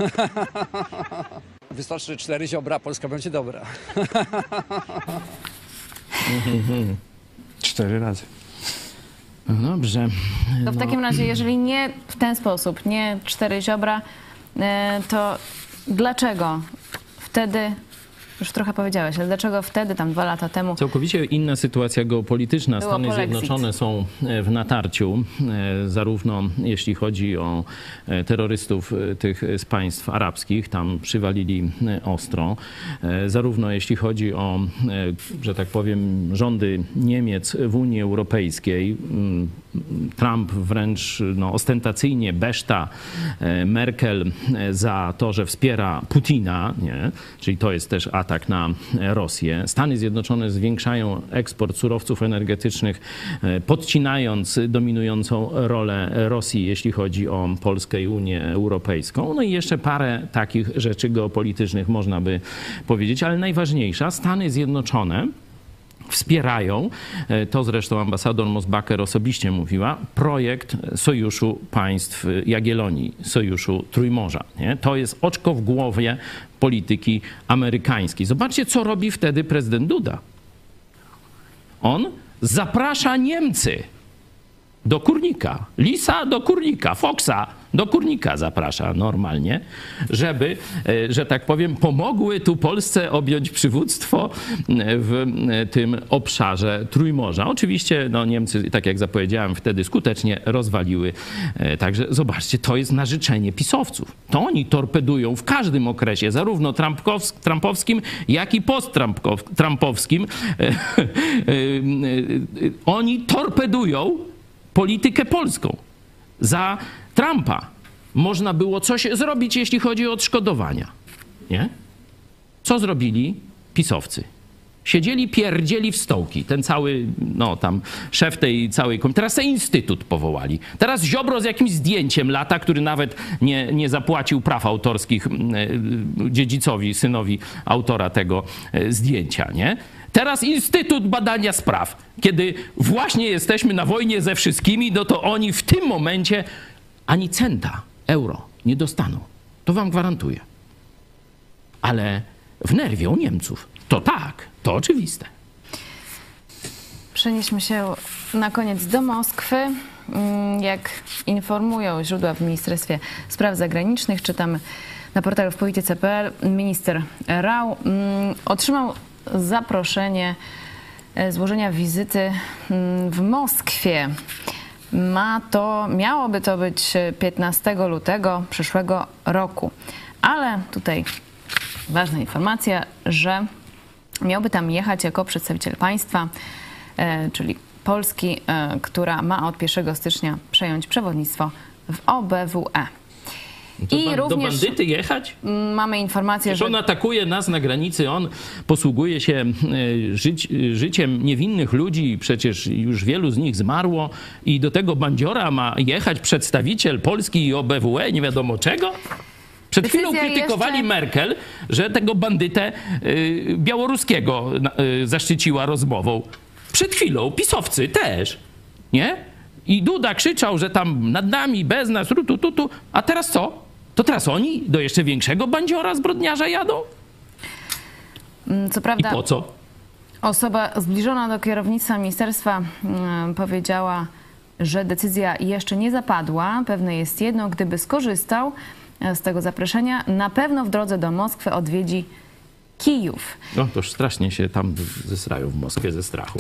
Wystarczy 4 ziobra, Polska będzie dobra. 4 razy. No dobrze. To w takim razie, jeżeli nie w ten sposób, nie 4 ziobra, to dlaczego wtedy, już trochę powiedziałeś, ale dlaczego wtedy, tam 2 lata temu... Całkowicie inna sytuacja geopolityczna. Stany Zjednoczone są w natarciu, zarówno jeśli chodzi o terrorystów tych z państw arabskich, tam przywalili ostro, zarówno jeśli chodzi o, że tak powiem, rządy Niemiec w Unii Europejskiej. Trump wręcz ostentacyjnie beszta Merkel za to, że wspiera Putina, nie? Czyli to jest też atak na Rosję. Stany Zjednoczone zwiększają eksport surowców energetycznych, podcinając dominującą rolę Rosji, jeśli chodzi o Polskę i Unię Europejską. No i jeszcze parę takich rzeczy geopolitycznych można by powiedzieć, ale najważniejsza, Stany Zjednoczone wspierają, to zresztą ambasador Mosbacher osobiście mówiła, projekt Sojuszu Państw Jagiellonii, Sojuszu Trójmorza. Nie? To jest oczko w głowie polityki amerykańskiej. Zobaczcie, co robi wtedy prezydent Duda. On zaprasza Niemcy do kurnika, Lisa do kurnika, Foxa do kurnika zaprasza normalnie, żeby, że tak powiem, pomogły tu Polsce objąć przywództwo w tym obszarze Trójmorza. Oczywiście Niemcy, tak jak zapowiedziałem, wtedy skutecznie rozwaliły. Także zobaczcie, to jest na życzenie pisowców. To oni torpedują w każdym okresie, zarówno trumpowskim, jak i post-trumpowskim. Oni torpedują politykę polską. Za Trumpa można było coś zrobić, jeśli chodzi o odszkodowania. Nie? Co zrobili pisowcy? Siedzieli, pierdzieli w stołki. Ten cały, no tam, szef tej całej komisji. Teraz ten instytut powołali. Teraz Ziobro z jakimś zdjęciem lata, który nawet nie zapłacił praw autorskich dziedzicowi, synowi autora tego zdjęcia, nie? Teraz Instytut Badania Spraw. Kiedy właśnie jesteśmy na wojnie ze wszystkimi, no to oni w tym momencie ani centa euro nie dostaną. To wam gwarantuję. Ale wnerwią Niemców. To tak, to oczywiste. Przenieśmy się na koniec do Moskwy. Jak informują źródła w Ministerstwie Spraw Zagranicznych, czytamy na portalu wpolityce.pl, minister Rau otrzymał zaproszenie złożenia wizyty w Moskwie. Miałoby to być 15 lutego przyszłego roku. Ale tutaj ważna informacja, że miałby tam jechać jako przedstawiciel państwa, czyli Polski, która ma od 1 stycznia przejąć przewodnictwo w OBWE. To do bandyty jechać? Mamy informację, że on atakuje nas na granicy, on posługuje się życiem niewinnych ludzi, przecież już wielu z nich zmarło i do tego bandziora ma jechać przedstawiciel Polski i OBWE, nie wiadomo czego? Przed chwilą krytykowali Merkel, że tego bandytę białoruskiego zaszczyciła rozmową. Przed chwilą pisowcy też, nie? I Duda krzyczał, że tam nad nami, bez nas, tu. A teraz co? To teraz oni do jeszcze większego bandziora, zbrodniarza jadą? Co prawda, i po co? Osoba zbliżona do kierownictwa ministerstwa powiedziała, że decyzja jeszcze nie zapadła. Pewne jest jedno, gdyby skorzystał z tego zaproszenia, na pewno w drodze do Moskwy odwiedzi Kijów. No to już strasznie się tam zesrają w Moskwie ze strachu.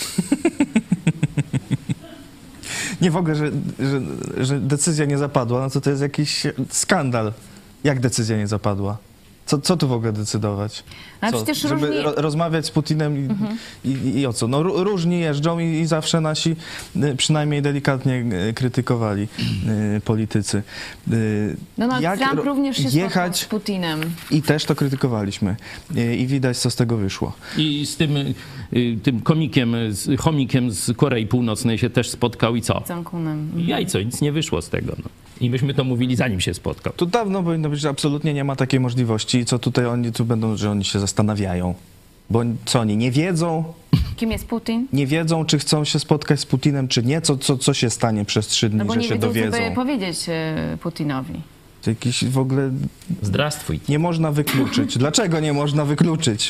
Nie w ogóle, że decyzja nie zapadła, no to jest jakiś skandal. Jak decyzja nie zapadła? Co tu w ogóle decydować? Ale przecież żeby rozmawiać z Putinem i o co? No różni jeżdżą i zawsze nasi przynajmniej delikatnie krytykowali politycy. Donald Trump również się spotkał z Putinem. I też to krytykowaliśmy. I widać, co z tego wyszło. I z tym chomikiem z Korei Północnej się też spotkał i co? Cancunem. I co? Nic nie wyszło z tego. No. I myśmy to mówili, zanim się spotkał. To dawno powinno być, że absolutnie nie ma takiej możliwości. I co tutaj oni tu będą, że oni się zastanawiają? Bo co, oni nie wiedzą? Kim jest Putin? Nie wiedzą, czy chcą się spotkać z Putinem, czy nie. Co się stanie przez 3 dni, że się dowiedzą? No bo nie wiedzą, co by powiedzieć Putinowi. To jakiś w ogóle... Zdrastwuj. Nie można wykluczyć. Dlaczego nie można wykluczyć?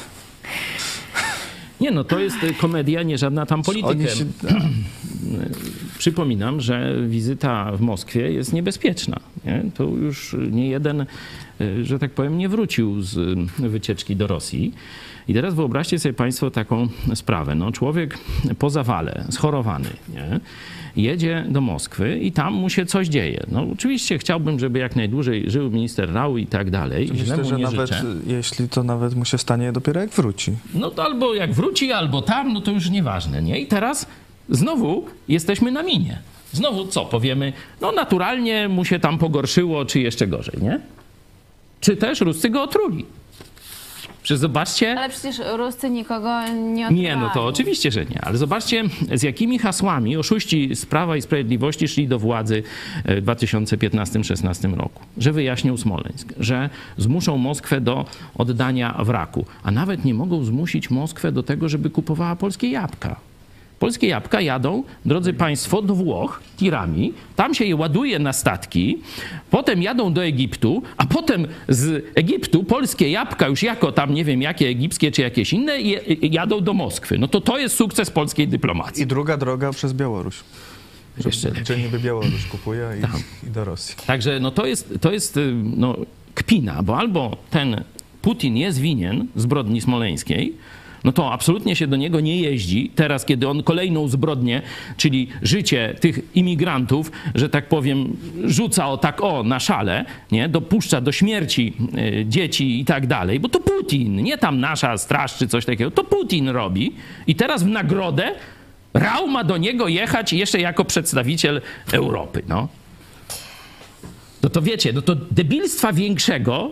Nie, no to jest komedia, nie żadna tam polityka. Przypominam, że wizyta w Moskwie jest niebezpieczna. Nie? To już nie jeden, że tak powiem, nie wrócił z wycieczki do Rosji. I teraz wyobraźcie sobie państwo taką sprawę. No, człowiek po zawale, schorowany, nie? Jedzie do Moskwy i tam mu się coś dzieje. No oczywiście chciałbym, żeby jak najdłużej żył minister Rau i tak dalej. Myślę, że nawet jeśli to nawet mu się stanie dopiero jak wróci. No to albo jak wróci, albo tam, no to już nieważne, nie? I teraz znowu jesteśmy na minie. Znowu co powiemy? No naturalnie mu się tam pogorszyło, czy jeszcze gorzej, nie? Czy też Ruscy go otruli. Przecież zobaczcie... Ale przecież Ruscy nikogo nie otruwają. Nie, no to oczywiście, że nie. Ale zobaczcie, z jakimi hasłami oszuści z Prawa i Sprawiedliwości szli do władzy w 2015-16 roku. Że wyjaśnią Smoleńsk, że zmuszą Moskwę do oddania wraku. A nawet nie mogą zmusić Moskwę do tego, żeby kupowała polskie jabłka. Polskie jabłka jadą, drodzy państwo, do Włoch tirami, tam się je ładuje na statki, potem jadą do Egiptu, a potem z Egiptu polskie jabłka już jako tam, nie wiem, jakie egipskie czy jakieś inne, jadą do Moskwy. No to jest sukces polskiej dyplomacji. I druga droga przez Białoruś. Jeszcze lepiej. Że niby Białoruś kupuje i do Rosji. Także no to jest no, kpina, bo albo ten Putin jest winien zbrodni smoleńskiej, no to absolutnie się do niego nie jeździ. Teraz, kiedy on kolejną zbrodnię, czyli życie tych imigrantów, że tak powiem, rzuca na szale, nie? Dopuszcza do śmierci dzieci i tak dalej, bo to Putin, nie tam nasza straż czy coś takiego, to Putin robi. I teraz w nagrodę Rau ma do niego jechać jeszcze jako przedstawiciel Europy, no. No to wiecie, no to debilstwa większego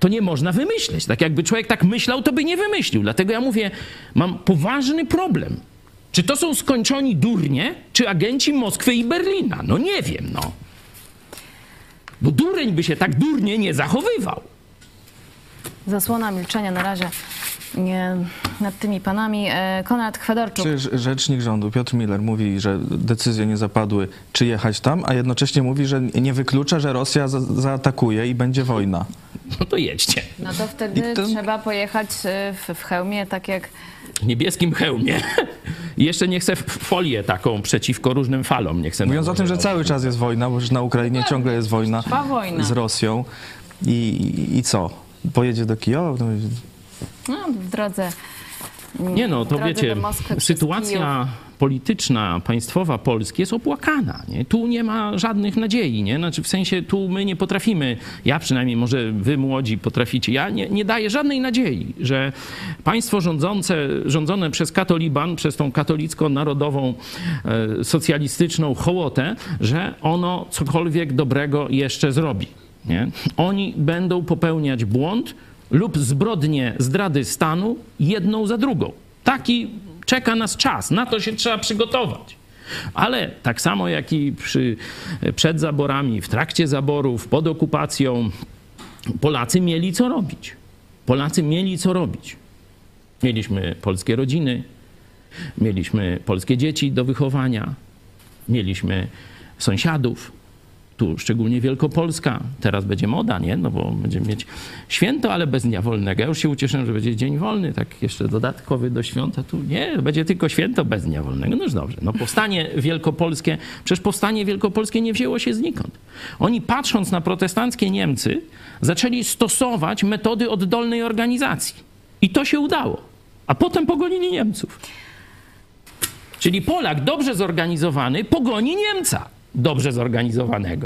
to nie można wymyśleć. Tak jakby człowiek tak myślał, to by nie wymyślił. Dlatego ja mówię, mam poważny problem. Czy to są skończoni durnie, czy agenci Moskwy i Berlina? No nie wiem, no. Bo dureń by się tak durnie nie zachowywał. Zasłona milczenia na razie nad tymi panami. Konrad Chwedorczuk. Rzecznik rządu Piotr Miller mówi, że decyzje nie zapadły, czy jechać tam, a jednocześnie mówi, że nie wyklucza, że Rosja zaatakuje i będzie wojna. No to jedźcie. No to wtedy trzeba pojechać w hełmie, tak jak... W niebieskim hełmie. I jeszcze nie chcę folię taką przeciwko różnym falom. Nie chcę. Mówiąc o tym, że cały czas jest wojna, bo już na Ukrainie ciągle jest wojna z Rosją. I co? Pojedzie do Kijowa? No, w drodze. Nie no, to wiecie, sytuacja polityczna, państwowa Polski jest opłakana. Nie? Tu nie ma żadnych nadziei. Nie? Znaczy w sensie tu my nie potrafimy, ja przynajmniej, może wy młodzi potraficie, ja nie daję żadnej nadziei, że państwo rządzone przez katoliban, przez tą katolicko-narodową, socjalistyczną hołotę, że ono cokolwiek dobrego jeszcze zrobi. Nie? Oni będą popełniać błąd lub zbrodnię zdrady stanu jedną za drugą. Taki czeka nas czas, na to się trzeba przygotować. Ale tak samo jak i przed zaborami, w trakcie zaborów, pod okupacją, Polacy mieli co robić. Polacy mieli co robić. Mieliśmy polskie rodziny, mieliśmy polskie dzieci do wychowania, mieliśmy sąsiadów. Tu szczególnie Wielkopolska, teraz będzie moda, nie? No bo będziemy mieć święto, ale bez dnia wolnego. Ja już się ucieszę, że będzie dzień wolny, tak jeszcze dodatkowy do świąt, a tu nie, będzie tylko święto bez dnia wolnego. No już dobrze. No powstanie wielkopolskie, przecież powstanie wielkopolskie nie wzięło się znikąd. Oni patrząc na protestanckie Niemcy, zaczęli stosować metody oddolnej organizacji. I to się udało. A potem pogonili Niemców. Czyli Polak dobrze zorganizowany pogoni Niemca dobrze zorganizowanego.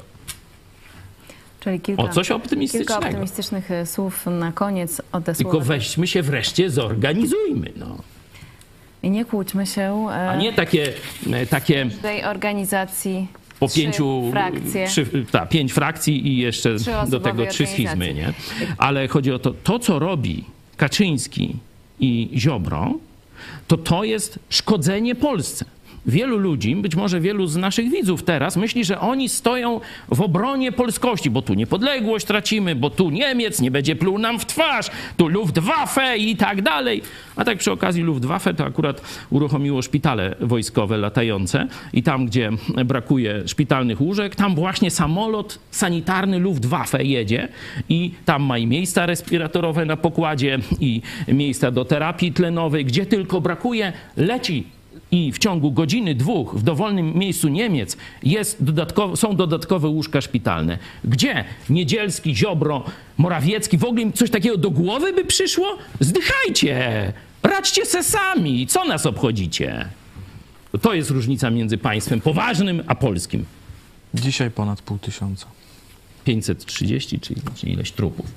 Czyli o coś optymistycznego. Kilka optymistycznych słów na koniec. Tylko weźmy się wreszcie, zorganizujmy. No. I nie kłóćmy się. A nie takie tej organizacji po 5 frakcje. 5 frakcji i jeszcze do tego 3 schizmy. Nie? Ale chodzi o to, co robi Kaczyński i Ziobro, to jest szkodzenie Polsce. Wielu ludzi, być może wielu z naszych widzów teraz myśli, że oni stoją w obronie polskości, bo tu niepodległość tracimy, bo tu Niemiec nie będzie pluł nam w twarz, tu Luftwaffe i tak dalej. A tak przy okazji Luftwaffe to akurat uruchomiło szpitale wojskowe latające i tam, gdzie brakuje szpitalnych łóżek, tam właśnie samolot sanitarny Luftwaffe jedzie i tam ma i miejsca respiratorowe na pokładzie i miejsca do terapii tlenowej, gdzie tylko brakuje, leci. I w ciągu godziny, 2 w dowolnym miejscu Niemiec są dodatkowe łóżka szpitalne. Gdzie Niedzielski, Ziobro, Morawiecki, w ogóle im coś takiego do głowy by przyszło? Zdychajcie! Radźcie se sami! Co nas obchodzicie? To jest różnica między państwem poważnym a polskim. Dzisiaj ponad 500. 530 czy ileś trupów.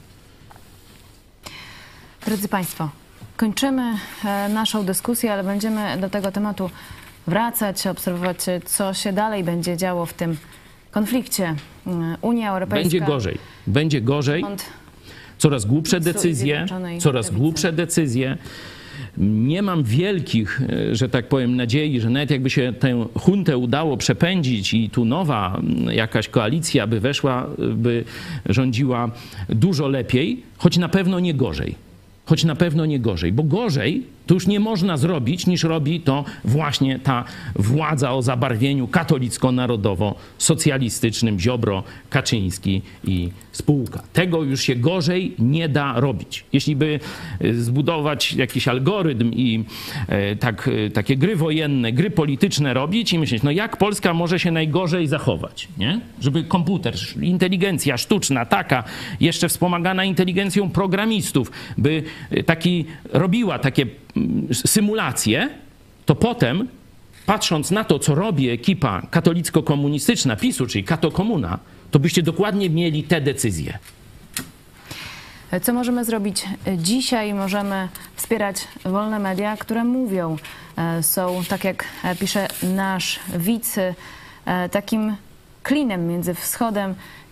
Drodzy Państwo, kończymy naszą dyskusję, ale będziemy do tego tematu wracać, obserwować, co się dalej będzie działo w tym konflikcie. Unia Europejska... Będzie gorzej. Coraz głupsze decyzje. Nie mam wielkich, że tak powiem, nadziei, że nawet jakby się tę juntę udało przepędzić i tu nowa jakaś koalicja by weszła, by rządziła dużo lepiej, choć na pewno nie gorzej. Bo gorzej to już nie można zrobić, niż robi to właśnie ta władza o zabarwieniu katolicko-narodowo-socjalistycznym Ziobro, Kaczyński i spółka. Tego już się gorzej nie da robić. Jeśli by zbudować jakiś algorytm i takie gry wojenne, gry polityczne robić i myśleć, no jak Polska może się najgorzej zachować, nie? Żeby komputer, inteligencja sztuczna, taka, jeszcze wspomagana inteligencją programistów, by robiła takie symulacje, to potem, patrząc na to, co robi ekipa katolicko-komunistyczna PiS-u, czyli katokomuna, to byście dokładnie mieli te decyzje. Co możemy zrobić dzisiaj? Możemy wspierać wolne media, które mówią. Są, tak jak pisze nasz widz, takim klinem między wschodem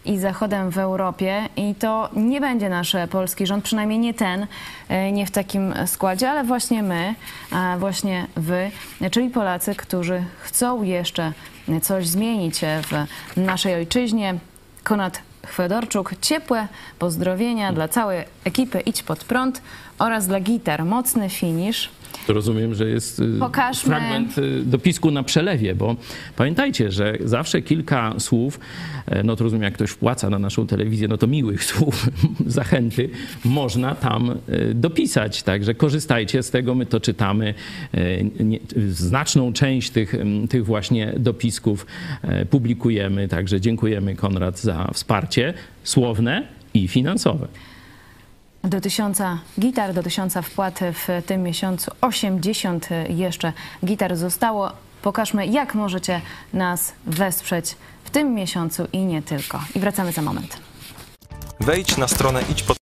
i Zachodem w Europie i to nie będzie nasz polski rząd, przynajmniej nie ten, nie w takim składzie, ale właśnie my, właśnie wy, czyli Polacy, którzy chcą jeszcze coś zmienić w naszej ojczyźnie. Konrad Chwedorczuk, ciepłe pozdrowienia dla całej ekipy Idź Pod Prąd oraz dla gitar. Mocny finisz. Rozumiem, że jest Pokażmy fragment dopisku na przelewie, bo pamiętajcie, że zawsze kilka słów, no to rozumiem, jak ktoś wpłaca na naszą telewizję, no to miłych słów, zachęty można tam dopisać. Także korzystajcie z tego, my to czytamy. Znaczną część tych właśnie dopisków publikujemy, także dziękujemy, Konrad, za wsparcie słowne i finansowe. Do 1000 gitar, do 1000 wpłat w tym miesiącu. 80 jeszcze gitar zostało. Pokażmy, jak możecie nas wesprzeć w tym miesiącu i nie tylko. I wracamy za moment. Wejdź na stronę Idź Pod.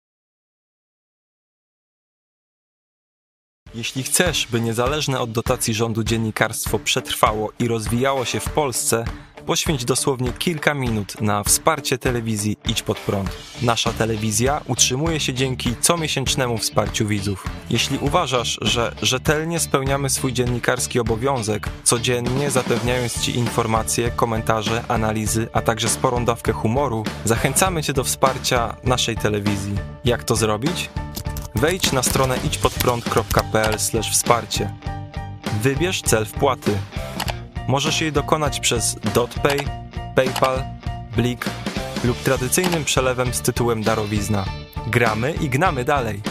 Jeśli chcesz, by niezależne od dotacji rządu dziennikarstwo przetrwało i rozwijało się w Polsce, poświęć dosłownie kilka minut na wsparcie telewizji Idź Pod Prąd. Nasza telewizja utrzymuje się dzięki comiesięcznemu wsparciu widzów. Jeśli uważasz, że rzetelnie spełniamy swój dziennikarski obowiązek, codziennie zapewniając Ci informacje, komentarze, analizy, a także sporą dawkę humoru, zachęcamy Cię do wsparcia naszej telewizji. Jak to zrobić? Wejdź na stronę idźpodprąd.pl/wsparcie. Wybierz cel wpłaty. Możesz jej dokonać przez DotPay, PayPal, Blik lub tradycyjnym przelewem z tytułem darowizna. Gramy i gnamy dalej.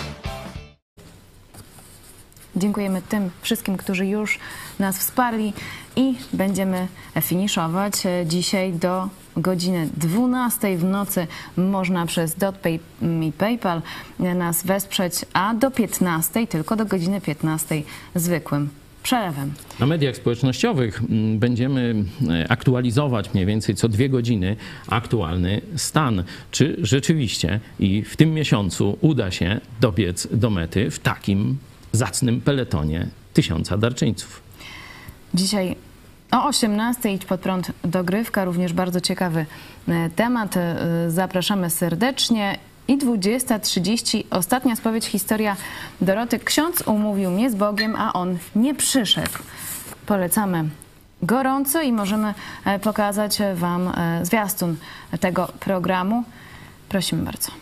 Dziękujemy tym wszystkim, którzy już nas wsparli i będziemy finiszować. Dzisiaj do godziny 12 w nocy można przez DotPay i PayPal nas wesprzeć, a do 15, tylko do godziny 15 zwykłym przelewem. Na mediach społecznościowych będziemy aktualizować mniej więcej co 2 godziny aktualny stan. Czy rzeczywiście i w tym miesiącu uda się dobiec do mety w takim zacnym peletonie 1000 darczyńców. Dzisiaj o 18:00 Idź Pod Prąd dogrywka, również bardzo ciekawy temat. Zapraszamy serdecznie. I 20:30 ostatnia spowiedź, historia Doroty. Ksiądz umówił mnie z Bogiem, a on nie przyszedł. Polecamy gorąco i możemy pokazać wam zwiastun tego programu. Prosimy bardzo.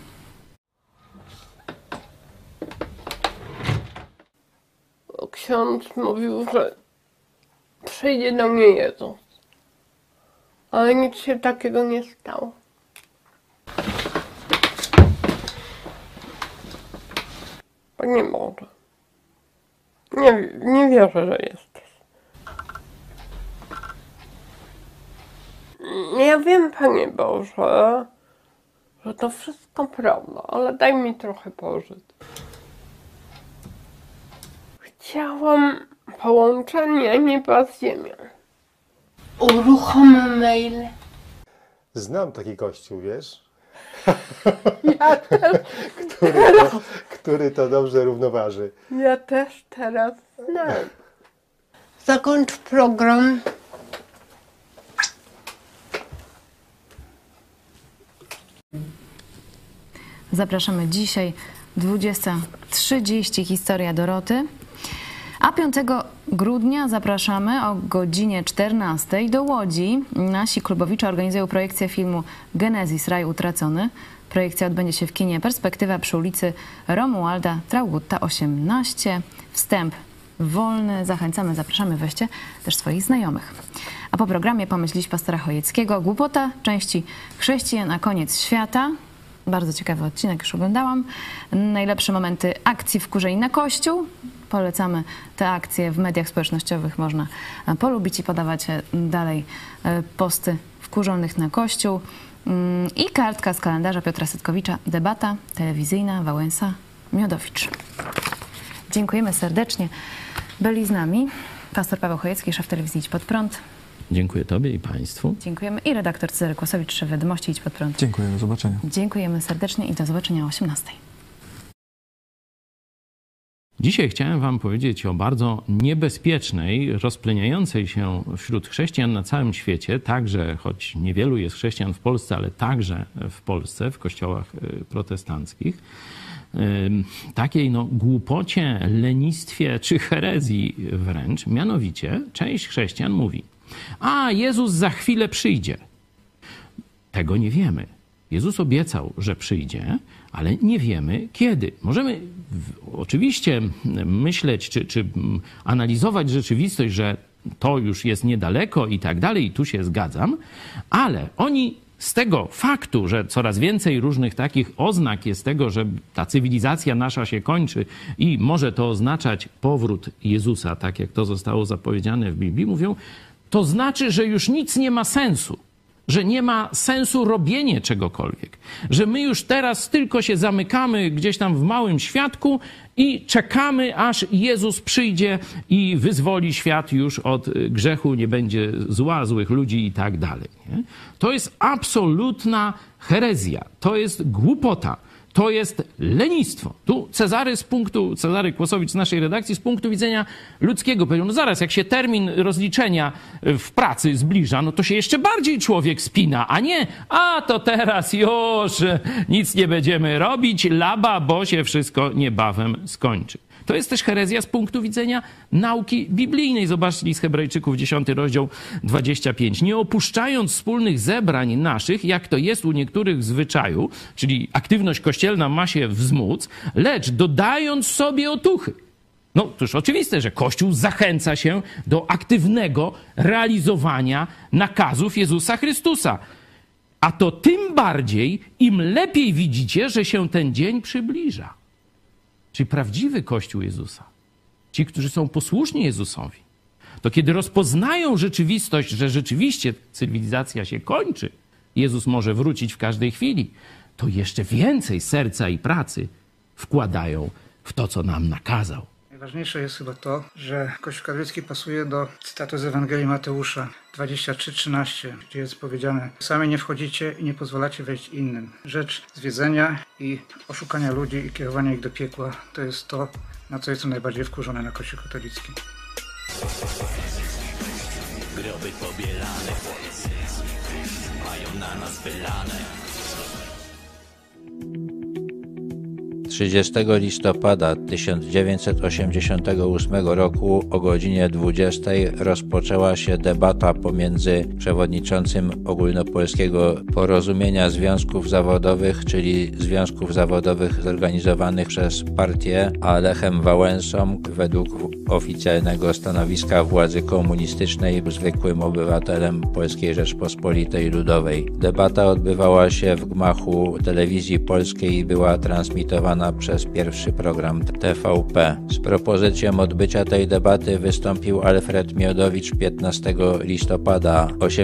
Ksiądz mówił, że przyjdzie do mnie Jezus, ale nic się takiego nie stało. Panie Boże, nie wierzę, że jesteś. Ja wiem, Panie Boże, że to wszystko prawda, ale daj mi trochę pożyć. Chciałam połączenia nieba z ziemią. Uruchom mail. Znam taki kościół, wiesz? Ja też. który to dobrze równoważy. Ja też teraz znam. Zakończ program. Zapraszamy dzisiaj 20:30 historia Doroty. A 5 grudnia zapraszamy o godzinie 14:00 do Łodzi. Nasi klubowicze organizują projekcję filmu Genezis, Raj Utracony. Projekcja odbędzie się w kinie Perspektywa przy ulicy Romualda Traugutta 18. Wstęp wolny. Zachęcamy, zapraszamy, weźcie też swoich znajomych. A po programie pomyśl dziś pastora Chojeckiego. Głupota części chrześcijan na koniec świata. Bardzo ciekawy odcinek, już oglądałam. Najlepsze momenty akcji Wkurzeni na Kościół. Polecamy te akcje w mediach społecznościowych. Można polubić i podawać dalej posty Wkurzonych na Kościół. I kartka z kalendarza Piotra Setkowicza. Debata telewizyjna Wałęsa-Miodowicz. Dziękujemy serdecznie. Byli z nami pastor Paweł Chojecki, szef telewizji Idź Pod Prąd. Dziękuję Tobie i Państwu. Dziękujemy. I redaktor Cezary Kłosowicz, szef Wiadomości Idź Pod Prąd. Dziękuję, do zobaczenia. Dziękujemy serdecznie i do zobaczenia o 18:00. Dzisiaj chciałem wam powiedzieć o bardzo niebezpiecznej, rozpleniającej się wśród chrześcijan na całym świecie, także, choć niewielu jest chrześcijan w Polsce, ale także w Polsce, w kościołach protestanckich, takiej głupocie, lenistwie czy herezji wręcz. Mianowicie część chrześcijan mówi: a Jezus za chwilę przyjdzie. Tego nie wiemy. Jezus obiecał, że przyjdzie, ale nie wiemy kiedy. Możemy oczywiście myśleć czy analizować rzeczywistość, że to już jest niedaleko i tak dalej, i tu się zgadzam, ale oni z tego faktu, że coraz więcej różnych takich oznak jest tego, że ta cywilizacja nasza się kończy i może to oznaczać powrót Jezusa, tak jak to zostało zapowiedziane w Biblii, mówią, to znaczy, że już nic nie ma sensu. Że nie ma sensu robienie czegokolwiek. Że my już teraz tylko się zamykamy gdzieś tam w małym światku i czekamy, aż Jezus przyjdzie i wyzwoli świat już od grzechu, nie będzie zła, złych ludzi i tak dalej. Nie? To jest absolutna herezja. To jest głupota. To jest lenistwo. Tu Cezary Kłosowicz z naszej redakcji z punktu widzenia ludzkiego powiedział, no zaraz, jak się termin rozliczenia w pracy zbliża, no to się jeszcze bardziej człowiek spina, a nie, a to teraz już nic nie będziemy robić, laba, bo się wszystko niebawem skończy. To jest też herezja z punktu widzenia nauki biblijnej. Zobaczcie list Hebrajczyków, 10 rozdział 25. Nie opuszczając wspólnych zebrań naszych, jak to jest u niektórych w zwyczaju, czyli aktywność kościelna ma się wzmóc, lecz dodając sobie otuchy. No to już oczywiste, że Kościół zachęca się do aktywnego realizowania nakazów Jezusa Chrystusa. A to tym bardziej, im lepiej widzicie, że się ten dzień przybliża. Czyli prawdziwy Kościół Jezusa, ci, którzy są posłuszni Jezusowi, to kiedy rozpoznają rzeczywistość, że rzeczywiście cywilizacja się kończy, Jezus może wrócić w każdej chwili, to jeszcze więcej serca i pracy wkładają w to, co nam nakazał. Najważniejsze jest chyba to, że Kościół katolicki pasuje do cytatu z Ewangelii Mateusza 23:13, gdzie jest powiedziane: sami nie wchodzicie i nie pozwalacie wejść innym. Rzecz zwiedzenia i oszukania ludzi i kierowania ich do piekła to jest to, na co jestem najbardziej wkurzony na Kościół katolicki. Groby pobielane, mają na nas wylane. 30 listopada 1988 roku o godzinie 20 rozpoczęła się debata pomiędzy przewodniczącym Ogólnopolskiego Porozumienia Związków Zawodowych, czyli związków zawodowych zorganizowanych przez partię, a Lechem Wałęsą, według oficjalnego stanowiska władzy komunistycznej, zwykłym obywatelem Polskiej Rzeczpospolitej Ludowej. Debata odbywała się w gmachu Telewizji Polskiej i była transmitowana przez pierwszy program TVP. Z propozycją odbycia tej debaty wystąpił Alfred Miodowicz 15 listopada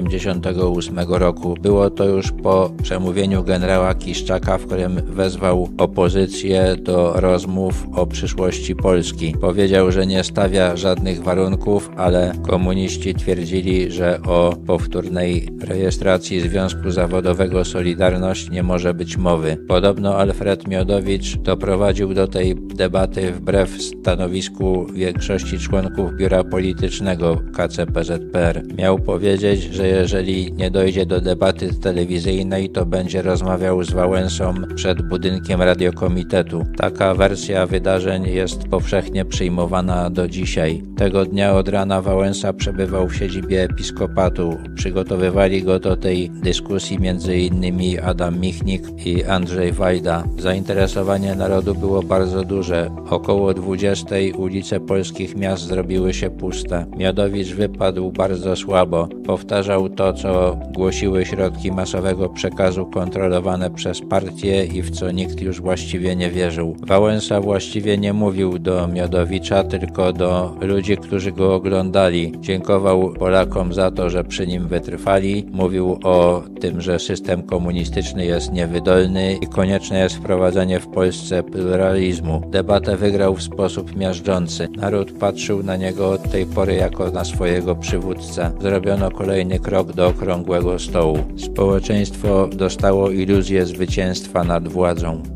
1988 roku. Było to już po przemówieniu generała Kiszczaka, w którym wezwał opozycję do rozmów o przyszłości Polski. Powiedział, że nie stawia żadnych warunków, ale komuniści twierdzili, że o powtórnej rejestracji Związku Zawodowego Solidarność nie może być mowy. Podobno Alfred Miodowicz doprowadził do tej debaty wbrew stanowisku większości członków biura politycznego KCPZPR. Miał powiedzieć, że jeżeli nie dojdzie do debaty telewizyjnej, to będzie rozmawiał z Wałęsą przed budynkiem radiokomitetu. Taka wersja wydarzeń jest powszechnie przyjmowana do dzisiaj. Tego dnia od rana Wałęsa przebywał w siedzibie episkopatu. Przygotowywali go do tej dyskusji m.in. Adam Michnik i Andrzej Wajda. Zainteresowanie narodu było bardzo duże. Około 20 ulice polskich miast zrobiły się puste. Miodowicz wypadł bardzo słabo. Powtarzał to, co głosiły środki masowego przekazu kontrolowane przez partię i w co nikt już właściwie nie wierzył. Wałęsa właściwie nie mówił do Miodowicza, tylko do ludzi, którzy go oglądali. Dziękował Polakom za to, że przy nim wytrwali. Mówił o tym, że system komunistyczny jest niewydolny i konieczne jest wprowadzenie w Polsce pluralizmu. Debatę wygrał w sposób miażdżący. Naród patrzył na niego od tej pory jako na swojego przywódcę. Zrobiono kolejny krok do okrągłego stołu. Społeczeństwo dostało iluzję zwycięstwa nad władzą.